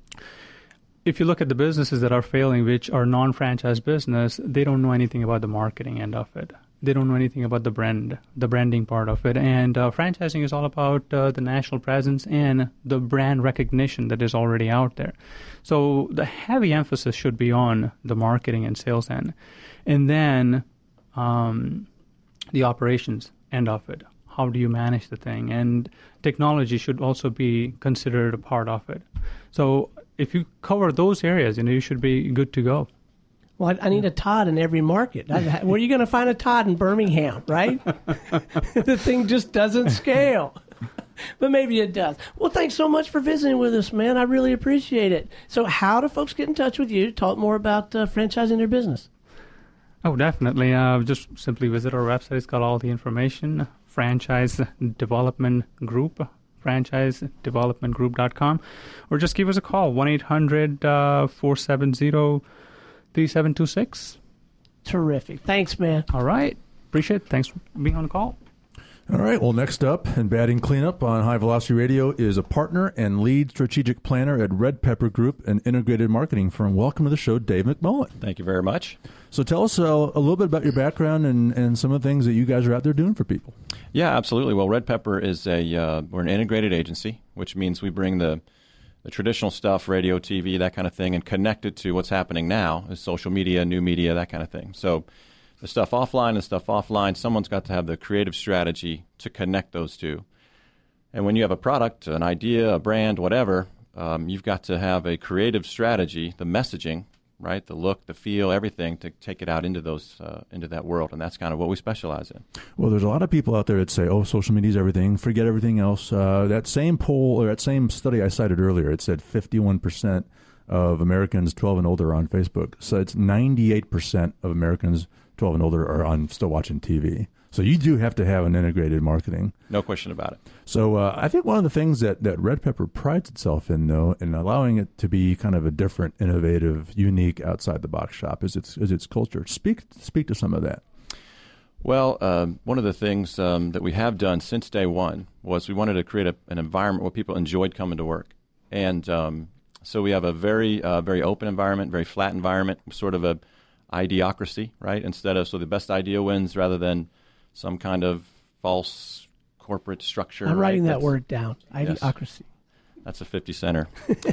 Speaker 6: if you look at the businesses that are failing, which are non-franchise business, they don't know anything about the marketing end of it. They don't know anything about the brand, the branding part of it. And uh, franchising is all about uh, the national presence and the brand recognition that is already out there. So the heavy emphasis should be on the marketing and sales end. And then um, the operations end of it. How do you manage the thing? And technology should also be considered a part of it. So if you cover those areas, you know, you should be good to go.
Speaker 1: Well, I, I need a Todd in every market. I, where are you going to find a Todd in Birmingham, right? The thing just doesn't scale. But maybe it does. Well, thanks so much for visiting with us, man. I really appreciate it. So how do folks get in touch with you to talk more about uh, franchising their business?
Speaker 6: Oh, definitely. Uh, just simply visit our website. It's got all the information. Franchise Development Group, franchise development group dot com. Or just give us a call, one eight hundred four seven zero three seven two six.
Speaker 1: Terrific. Thanks, man.
Speaker 6: All right. Appreciate it. Thanks for being on the call.
Speaker 2: All right. Well, next up in batting cleanup on High Velocity Radio is a partner and lead strategic planner at Red Pepper Group, an integrated marketing firm. Welcome to the show, Dave McMullen.
Speaker 7: Thank you very much.
Speaker 2: So tell us uh, a little bit about your background and, and some of the things that you guys are out there doing for people.
Speaker 7: Yeah, absolutely. Well, Red Pepper is a uh, we're an integrated agency, which means we bring the the traditional stuff, radio, T V, that kind of thing, and connect it to what's happening now, is social media, new media, that kind of thing. So the stuff offline and stuff offline, someone's got to have the creative strategy to connect those two. And when you have a product, an idea, a brand, whatever, um, you've got to have a creative strategy, the messaging, right, the look, the feel, everything to take it out into those uh, into that world, and that's kind of what we specialize in.
Speaker 2: Well, there's a lot of people out there that say, "Oh, social media is everything. Forget everything else." Uh, that same poll or that same study I cited earlier, it said fifty-one percent of Americans twelve and older are on Facebook. So it's ninety-eight percent of Americans twelve and older are on still watching T V. So you do have to have an integrated marketing.
Speaker 7: No question about it.
Speaker 2: So uh, I think one of the things that, that Red Pepper prides itself in, though, in allowing it to be kind of a different, innovative, unique, outside-the-box shop is its is its culture. Speak speak to some of that.
Speaker 7: Well, um, one of the things um, that we have done since day one was we wanted to create a, an environment where people enjoyed coming to work. And um, so we have a very, uh, very open environment, very flat environment, sort of a ideocracy, right? Instead of, so the best idea wins rather than some kind of false corporate structure.
Speaker 1: I'm writing
Speaker 7: right?
Speaker 1: that
Speaker 7: That's,
Speaker 1: word down, ideocracy.
Speaker 7: Yes, that's a fifty center.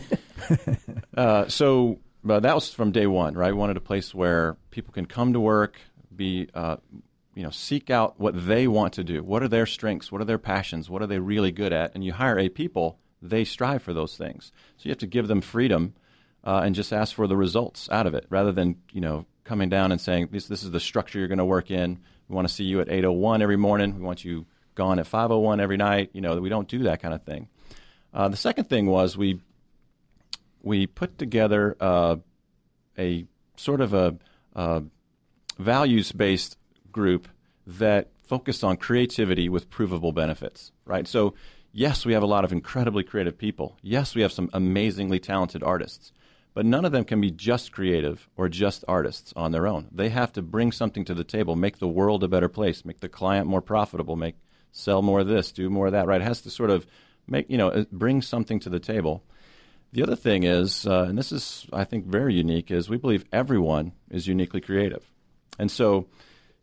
Speaker 7: uh, so uh, that was from day one, right? We wanted a place where people can come to work, be, uh, you know, seek out what they want to do. What are their strengths? What are their passions? What are they really good at? And you hire a people, they strive for those things. So you have to give them freedom uh, and just ask for the results out of it, rather than, you know, coming down and saying, this this is the structure you're going to work in. We want to see you at eight oh one every morning. We want you gone at five oh one every night. You know, we don't do that kind of thing. Uh, the second thing was we we put together uh, a sort of a, a values-based group that focused on creativity with provable benefits, right? So, yes, we have a lot of incredibly creative people. Yes, we have some amazingly talented artists. But none of them can be just creative or just artists on their own. They have to bring something to the table, make the world a better place, make the client more profitable, make sell more of this, do more of that, right? It has to sort of make, you know, bring something to the table. The other thing is, uh, and this is, I think, very unique, is we believe everyone is uniquely creative. And so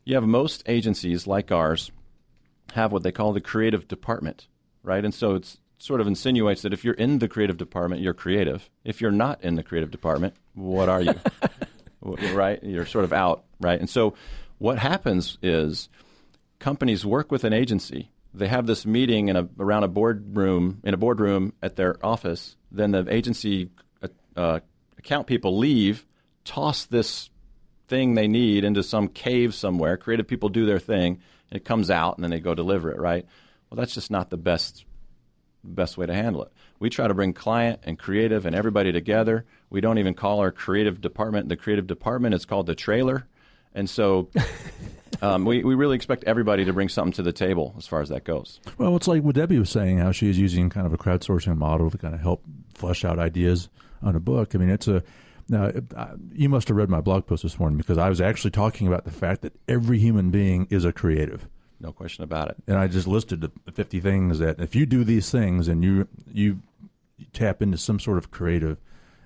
Speaker 7: you have most agencies like ours have what they call the creative department, right? And so it's sort of insinuates that if you're in the creative department, you're creative. If you're not in the creative department, what are you? Right? You're sort of out, right? And so what happens is companies work with an agency. They have this meeting in a, around a boardroom, in a boardroom at their office. Then the agency uh, account people leave, toss this thing they need into some cave somewhere. Creative people do their thing, and it comes out, and then they go deliver it, right? Well, that's just not the best best way to handle it. We try to bring client and creative and everybody together. We don't even call our creative department the creative department. It's called the trailer. And so um, we, we really expect everybody to bring something to the table as far as that goes.
Speaker 2: Well, it's like what Debbie was saying, how she's using kind of a crowdsourcing model to kind of help flesh out ideas on a book. I mean, it's a now you must have read my blog post this morning, because I was actually talking about the fact that every human being is a creative.
Speaker 7: No question about it.
Speaker 2: And I just listed the fifty things that if you do these things and you you tap into some sort of creative,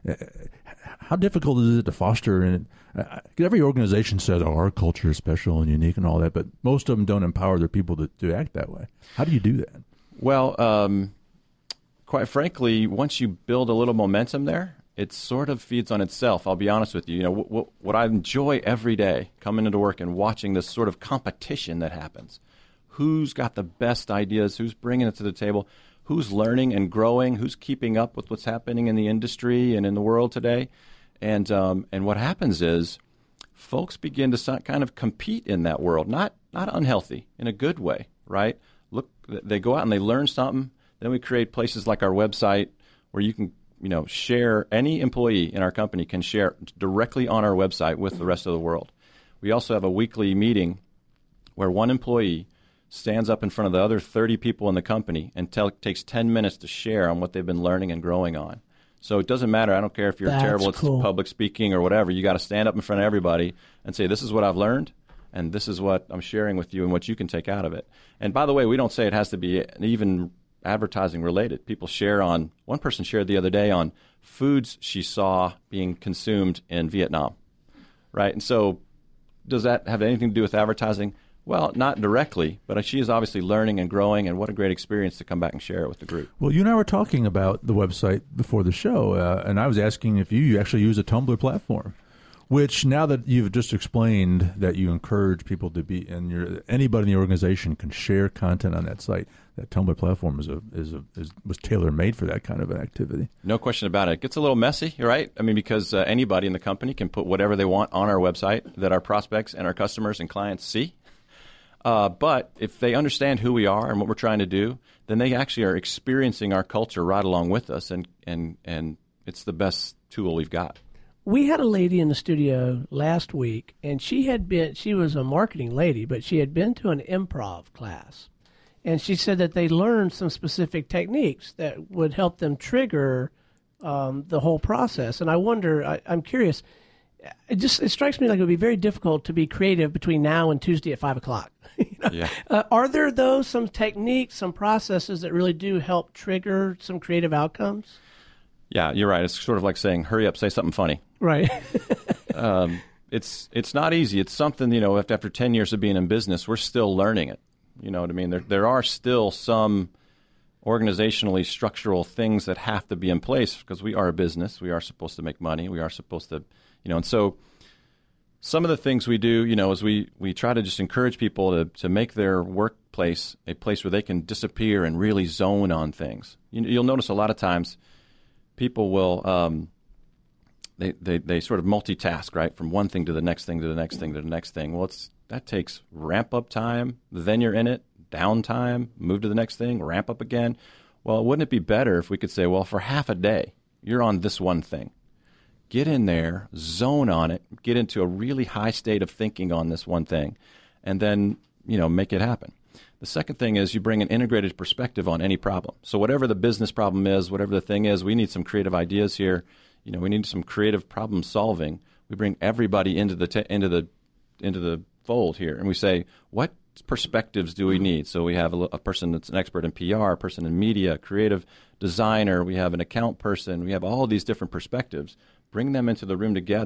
Speaker 2: how difficult is it to foster? And uh, every organization says, oh, our culture is special and unique and all that, but most of them don't empower their people to, to act that way. How do you do that?
Speaker 7: Well, um, quite frankly, once you build a little momentum there, it sort of feeds on itself. I'll be honest with you. You know, w- w- what I enjoy every day coming into work and watching this sort of competition that happens. Who's got the best ideas? Who's bringing it to the table? Who's learning and growing? Who's keeping up with what's happening in the industry and in the world today? And um, and what happens is folks begin to so- kind of compete in that world, not not unhealthy, in a good way, right? Look, they go out and they learn something. Then we create places like our website where you can, you know, share, any employee in our company can share directly on our website with the rest of the world. We also have a weekly meeting where one employee stands up in front of the other thirty people in the company and tell, takes ten minutes to share on what they've been learning and growing on. So it doesn't matter. I don't care if you're
Speaker 1: That's
Speaker 7: terrible at
Speaker 1: cool.
Speaker 7: public speaking or whatever. You got to stand up in front of everybody and say, this is what I've learned, and this is what I'm sharing with you and what you can take out of it. And by the way, we don't say it has to be even advertising related. People share on, one person shared the other day on foods she saw being consumed in Vietnam, right? And so does that have anything to do with advertising? Well, not directly, but she is obviously learning and growing, and what a great experience to come back and share it with the group.
Speaker 2: Well, you and I were talking about the website before the show, uh, and I was asking if you, you actually use a Tumblr platform, which now that you've just explained that you encourage people to be, and your anybody in the organization can share content on that site, that Tumblr platform is a, is a, is, was tailor-made for that kind of an activity.
Speaker 7: No question about it. It gets a little messy, right? I mean, because uh, anybody in the company can put whatever they want on our website that our prospects and our customers and clients see. Uh, but if they understand who we are and what we're trying to do, then they actually are experiencing our culture right along with us, and, and, and it's the best tool we've got.
Speaker 1: We had a lady in the studio last week, and she had been, she was a marketing lady, but she had been to an improv class. And she said that they learned some specific techniques that would help them trigger um, the whole process. And I wonder, I, I'm curious, it just it strikes me like it would be very difficult to be creative between now and Tuesday at five o'clock. You know?
Speaker 7: Yeah.
Speaker 1: Uh, are there, though, some techniques, some processes that really do help trigger some creative outcomes?
Speaker 7: Yeah, you're right. It's sort of like saying, hurry up, say something funny.
Speaker 1: Right.
Speaker 7: um, it's it's not easy. It's something, you know, after, after ten years of being in business, we're still learning it. You know what I mean? There there are still some organizationally structural things that have to be in place because we are a business. We are supposed to make money. We are supposed to, you know, and so some of the things we do, you know, is we, we try to just encourage people to, to make their workplace a place where they can disappear and really zone on things. You, you'll notice a lot of times people will, um, they, they, they sort of multitask, right, from one thing to the next thing to the next thing to the next thing. Well, it's that takes ramp-up time, then you're in it, downtime, move to the next thing, ramp up again. Well, wouldn't it be better if we could say, well, for half a day, you're on this one thing. Get in there, zone on it, get into a really high state of thinking on this one thing, and then, you know, make it happen. The second thing is you bring an integrated perspective on any problem. So whatever the business problem is, whatever the thing is, we need some creative ideas here. You know, we need some creative problem solving. We bring everybody into the te- into the into the fold here, and we say, what perspectives do we need? So we have a, a person that's an expert in P R, a person in media, creative designer, we have an account person, we have all these different perspectives. Bring them into the room together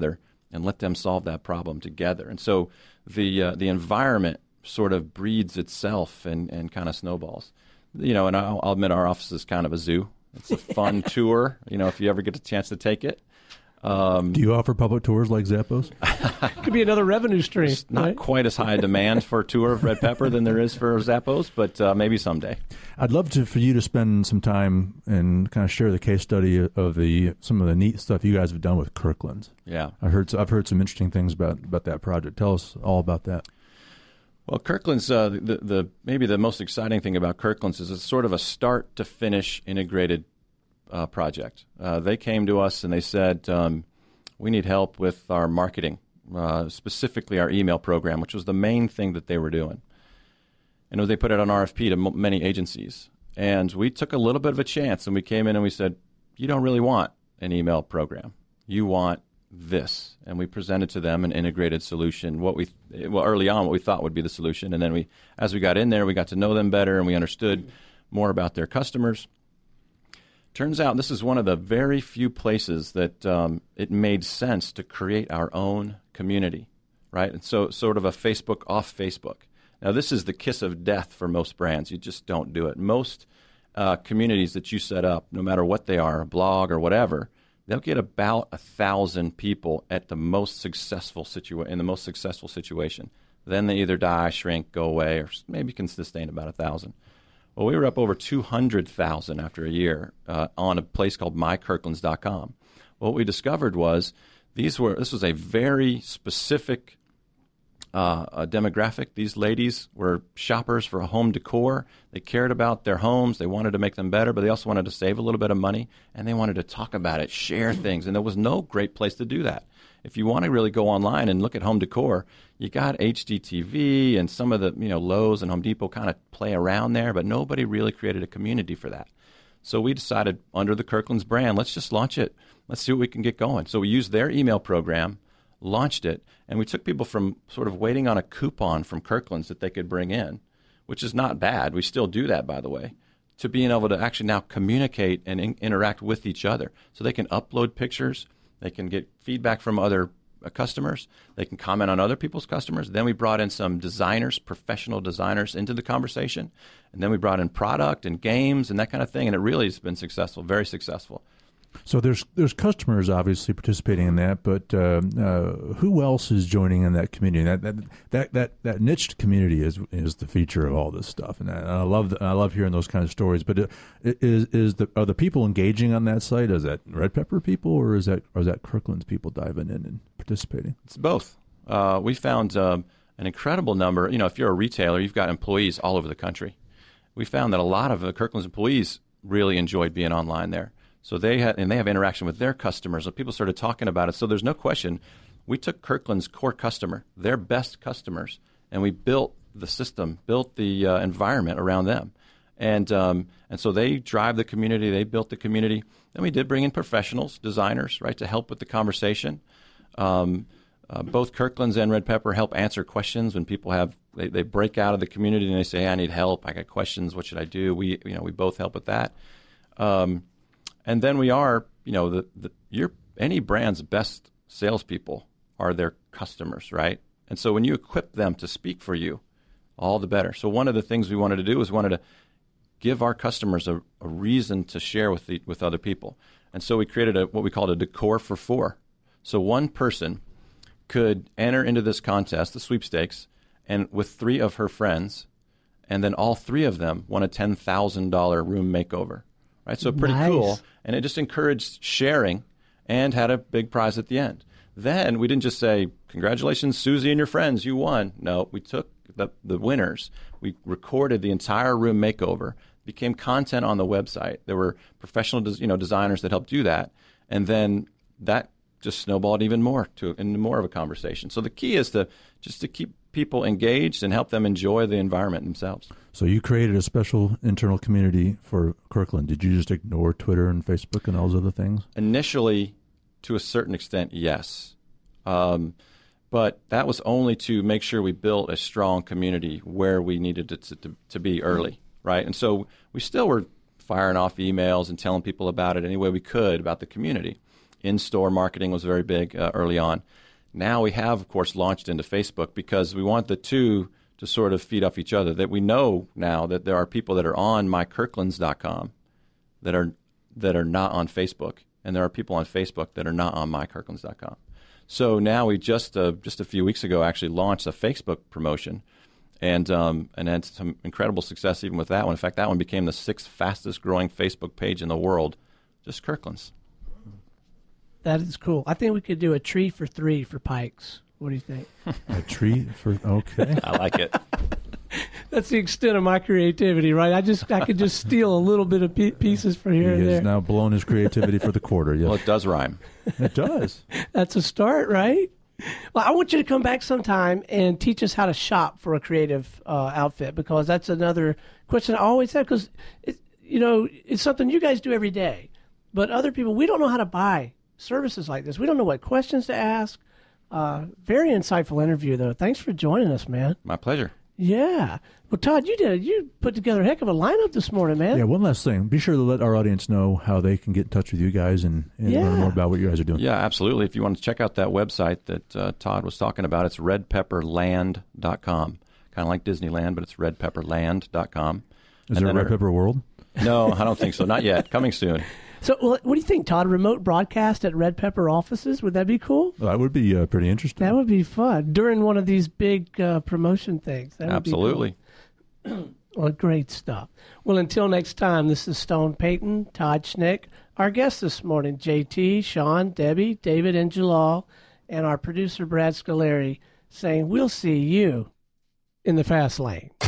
Speaker 7: and let them solve that problem together. And so the uh, the environment sort of breeds itself and, and kind of snowballs. You know, and I'll, I'll admit our office is kind of a zoo. It's a fun tour, you know, if you ever get a chance to take it. Um,
Speaker 2: Do you offer public tours like Zappos?
Speaker 1: Could be another revenue stream.
Speaker 7: It's not
Speaker 1: right?
Speaker 7: quite as high a demand for a tour of Red Pepper than there is for Zappos, but uh, maybe someday.
Speaker 2: I'd love to for you to spend some time and kind of share the case study of the some of the neat stuff you guys have done with Kirkland's.
Speaker 7: Yeah,
Speaker 2: I heard I've heard some interesting things about, about that project. Tell us all about that.
Speaker 7: Well, Kirkland's uh, the the maybe the most exciting thing about Kirkland's is it's sort of a start to finish integrated uh, project. Uh, they came to us and they said, um, we need help with our marketing, uh, specifically our email program, which was the main thing that they were doing. And they put it on R F P to m- many agencies. And we took a little bit of a chance, and we came in and we said, you don't really want an email program. You want this. And we presented to them an integrated solution, what we, well, early on, what we thought would be the solution. And then we, as we got in there, we got to know them better, and we understood more about their customers. Turns out this is one of the very few places that um, it made sense to create our own community, right? And so sort of a Facebook off Facebook. Now, this is the kiss of death for most brands. You just don't do it. Most uh, communities that you set up, no matter what they are, a blog or whatever, they'll get about a thousand people at the most successful situa- in the most successful situation. Then they either die, shrink, go away, or maybe can sustain about a thousand. Well, we were up over two hundred thousand after a year uh, on a place called my kirklands dot com. What we discovered was these were this was a very specific uh, a demographic. These ladies were shoppers for a home decor. They cared about their homes. They wanted to make them better, but they also wanted to save a little bit of money, and they wanted to talk about it, share things, and there was no great place to do that. If you want to really go online and look at home decor, you got H G T V and some of the, you know, Lowe's and Home Depot kind of play around there, but nobody really created a community for that. So we decided under the Kirkland's brand, let's just launch it. Let's see what we can get going. So we used their email program, launched it, and we took people from sort of waiting on a coupon from Kirkland's that they could bring in, which is not bad. We still do that, by the way, to being able to actually now communicate and in- interact with each other. So they can upload pictures. They can get feedback from other uh, customers. They can comment on other people's customers. Then we brought in some designers, professional designers into the conversation. And then we brought in product and games and that kind of thing. And it really has been successful, very successful.
Speaker 2: So there's there's customers obviously participating in that, but uh, uh, who else is joining in that community? That that that that, that niched community is is the feature of all this stuff, and I, I love the, I love hearing those kind of stories. But it, is is the are the people engaging on that site? Is that Red Pepper people, or is that or is that Kirkland's people diving in and participating?
Speaker 7: It's both. Uh, we found um, an incredible number. You know, if you're a retailer, you've got employees all over the country. We found that a lot of the Kirkland's employees really enjoyed being online there. So they had, and they have interaction with their customers. So people started talking about it. So there's no question. We took Kirkland's core customer, their best customers, and we built the system, built the uh, environment around them. And um, and so they drive the community. They built the community. Then we did bring in professionals, designers, right, to help with the conversation. Um, uh, both Kirkland's and Red Pepper help answer questions when people have they, they break out of the community and they say, hey, I need help. I got questions. What should I do? We you know we both help with that. Um, And then we are, you know, the, the your any brand's best salespeople are their customers, right? And so when you equip them to speak for you, all the better. So one of the things we wanted to do is wanted to give our customers a, a reason to share with the, with other people. And so we created a, what we called a decor for four. So one person could enter into this contest, the sweepstakes, and with three of her friends, and then all three of them won a ten thousand dollars room makeover. Right, so pretty
Speaker 1: Nice.
Speaker 7: cool, and it just encouraged sharing and had a big prize at the end. Then we didn't just say, congratulations, Susie and your friends, you won. No, we took the, the winners. We recorded the entire room makeover, became content on the website. There were professional des- you know, designers that helped do that, and then that just snowballed even more to into more of a conversation. So the key is to just to keep people engaged and help them enjoy the environment themselves.
Speaker 2: So you created a special internal community for Kirkland. Did you just ignore Twitter and Facebook and all those other things?
Speaker 7: Initially, to a certain extent, yes. Um, but that was only to make sure we built a strong community where we needed it to, to, to be early, right? And so we still were firing off emails and telling people about it any way we could about the community. In-store marketing was very big uh, early on. now we have, of course, launched into Facebook because we want the two to sort of feed off each other. That we know now that there are people that are on my kirklands dot com that are that are not on Facebook, and there are people on Facebook that are not on my kirklands dot com. So now we just uh, just a few weeks ago actually launched a Facebook promotion, and um, and had some incredible success even with that one. In fact, that one became the sixth fastest growing Facebook page in the world, just Kirkland's.
Speaker 1: That is cool. I think we could do a tree for three for Pikes. What do you think?
Speaker 2: A tree for okay.
Speaker 7: I like it.
Speaker 1: That's the extent of my creativity, right? I just I could just steal a little bit of p- pieces from here
Speaker 2: he
Speaker 1: and
Speaker 2: has
Speaker 1: there.
Speaker 2: now blown his creativity for the quarter. Yes,
Speaker 7: Well, it does rhyme.
Speaker 2: it does.
Speaker 1: That's a start, right? Well, I want you to come back sometime and teach us how to shop for a creative uh, outfit, because that's another question I always have. Because it, you know, it's something you guys do every day, but other people, we don't know how to buy services like this. We don't know what questions to ask. Uh, very insightful interview, though. Thanks for joining us, man.
Speaker 7: My pleasure.
Speaker 1: Yeah. Well, Todd, you did. You put together a heck of a lineup this morning, man.
Speaker 2: Yeah, one last thing. Be sure to let our audience know how they can get in touch with you guys and, and
Speaker 1: Yeah.
Speaker 2: learn more about what you guys are doing.
Speaker 7: Yeah, absolutely. If you want to check out that website that uh, Todd was talking about, it's red pepper land dot com. Kind of like Disneyland, but it's red pepper land dot com.
Speaker 2: Is
Speaker 7: And
Speaker 2: there a
Speaker 7: then
Speaker 2: Red
Speaker 7: our-
Speaker 2: Pepper World?
Speaker 7: No, I don't think so. Not yet. Coming soon.
Speaker 1: So, well, what do you think, Todd? Remote broadcast at Red Pepper offices? Would that be cool?
Speaker 2: That would be uh, pretty interesting.
Speaker 1: That would be fun during one of these big uh, promotion things. That would be cool.
Speaker 7: Absolutely.
Speaker 1: Well, great stuff. Well, until next time, this is Stone Payton, Todd Schnick, our guests this morning, J T, Sean, Debbie, David, and Jalal, and our producer, Brad Scolari, saying we'll see you in the fast lane.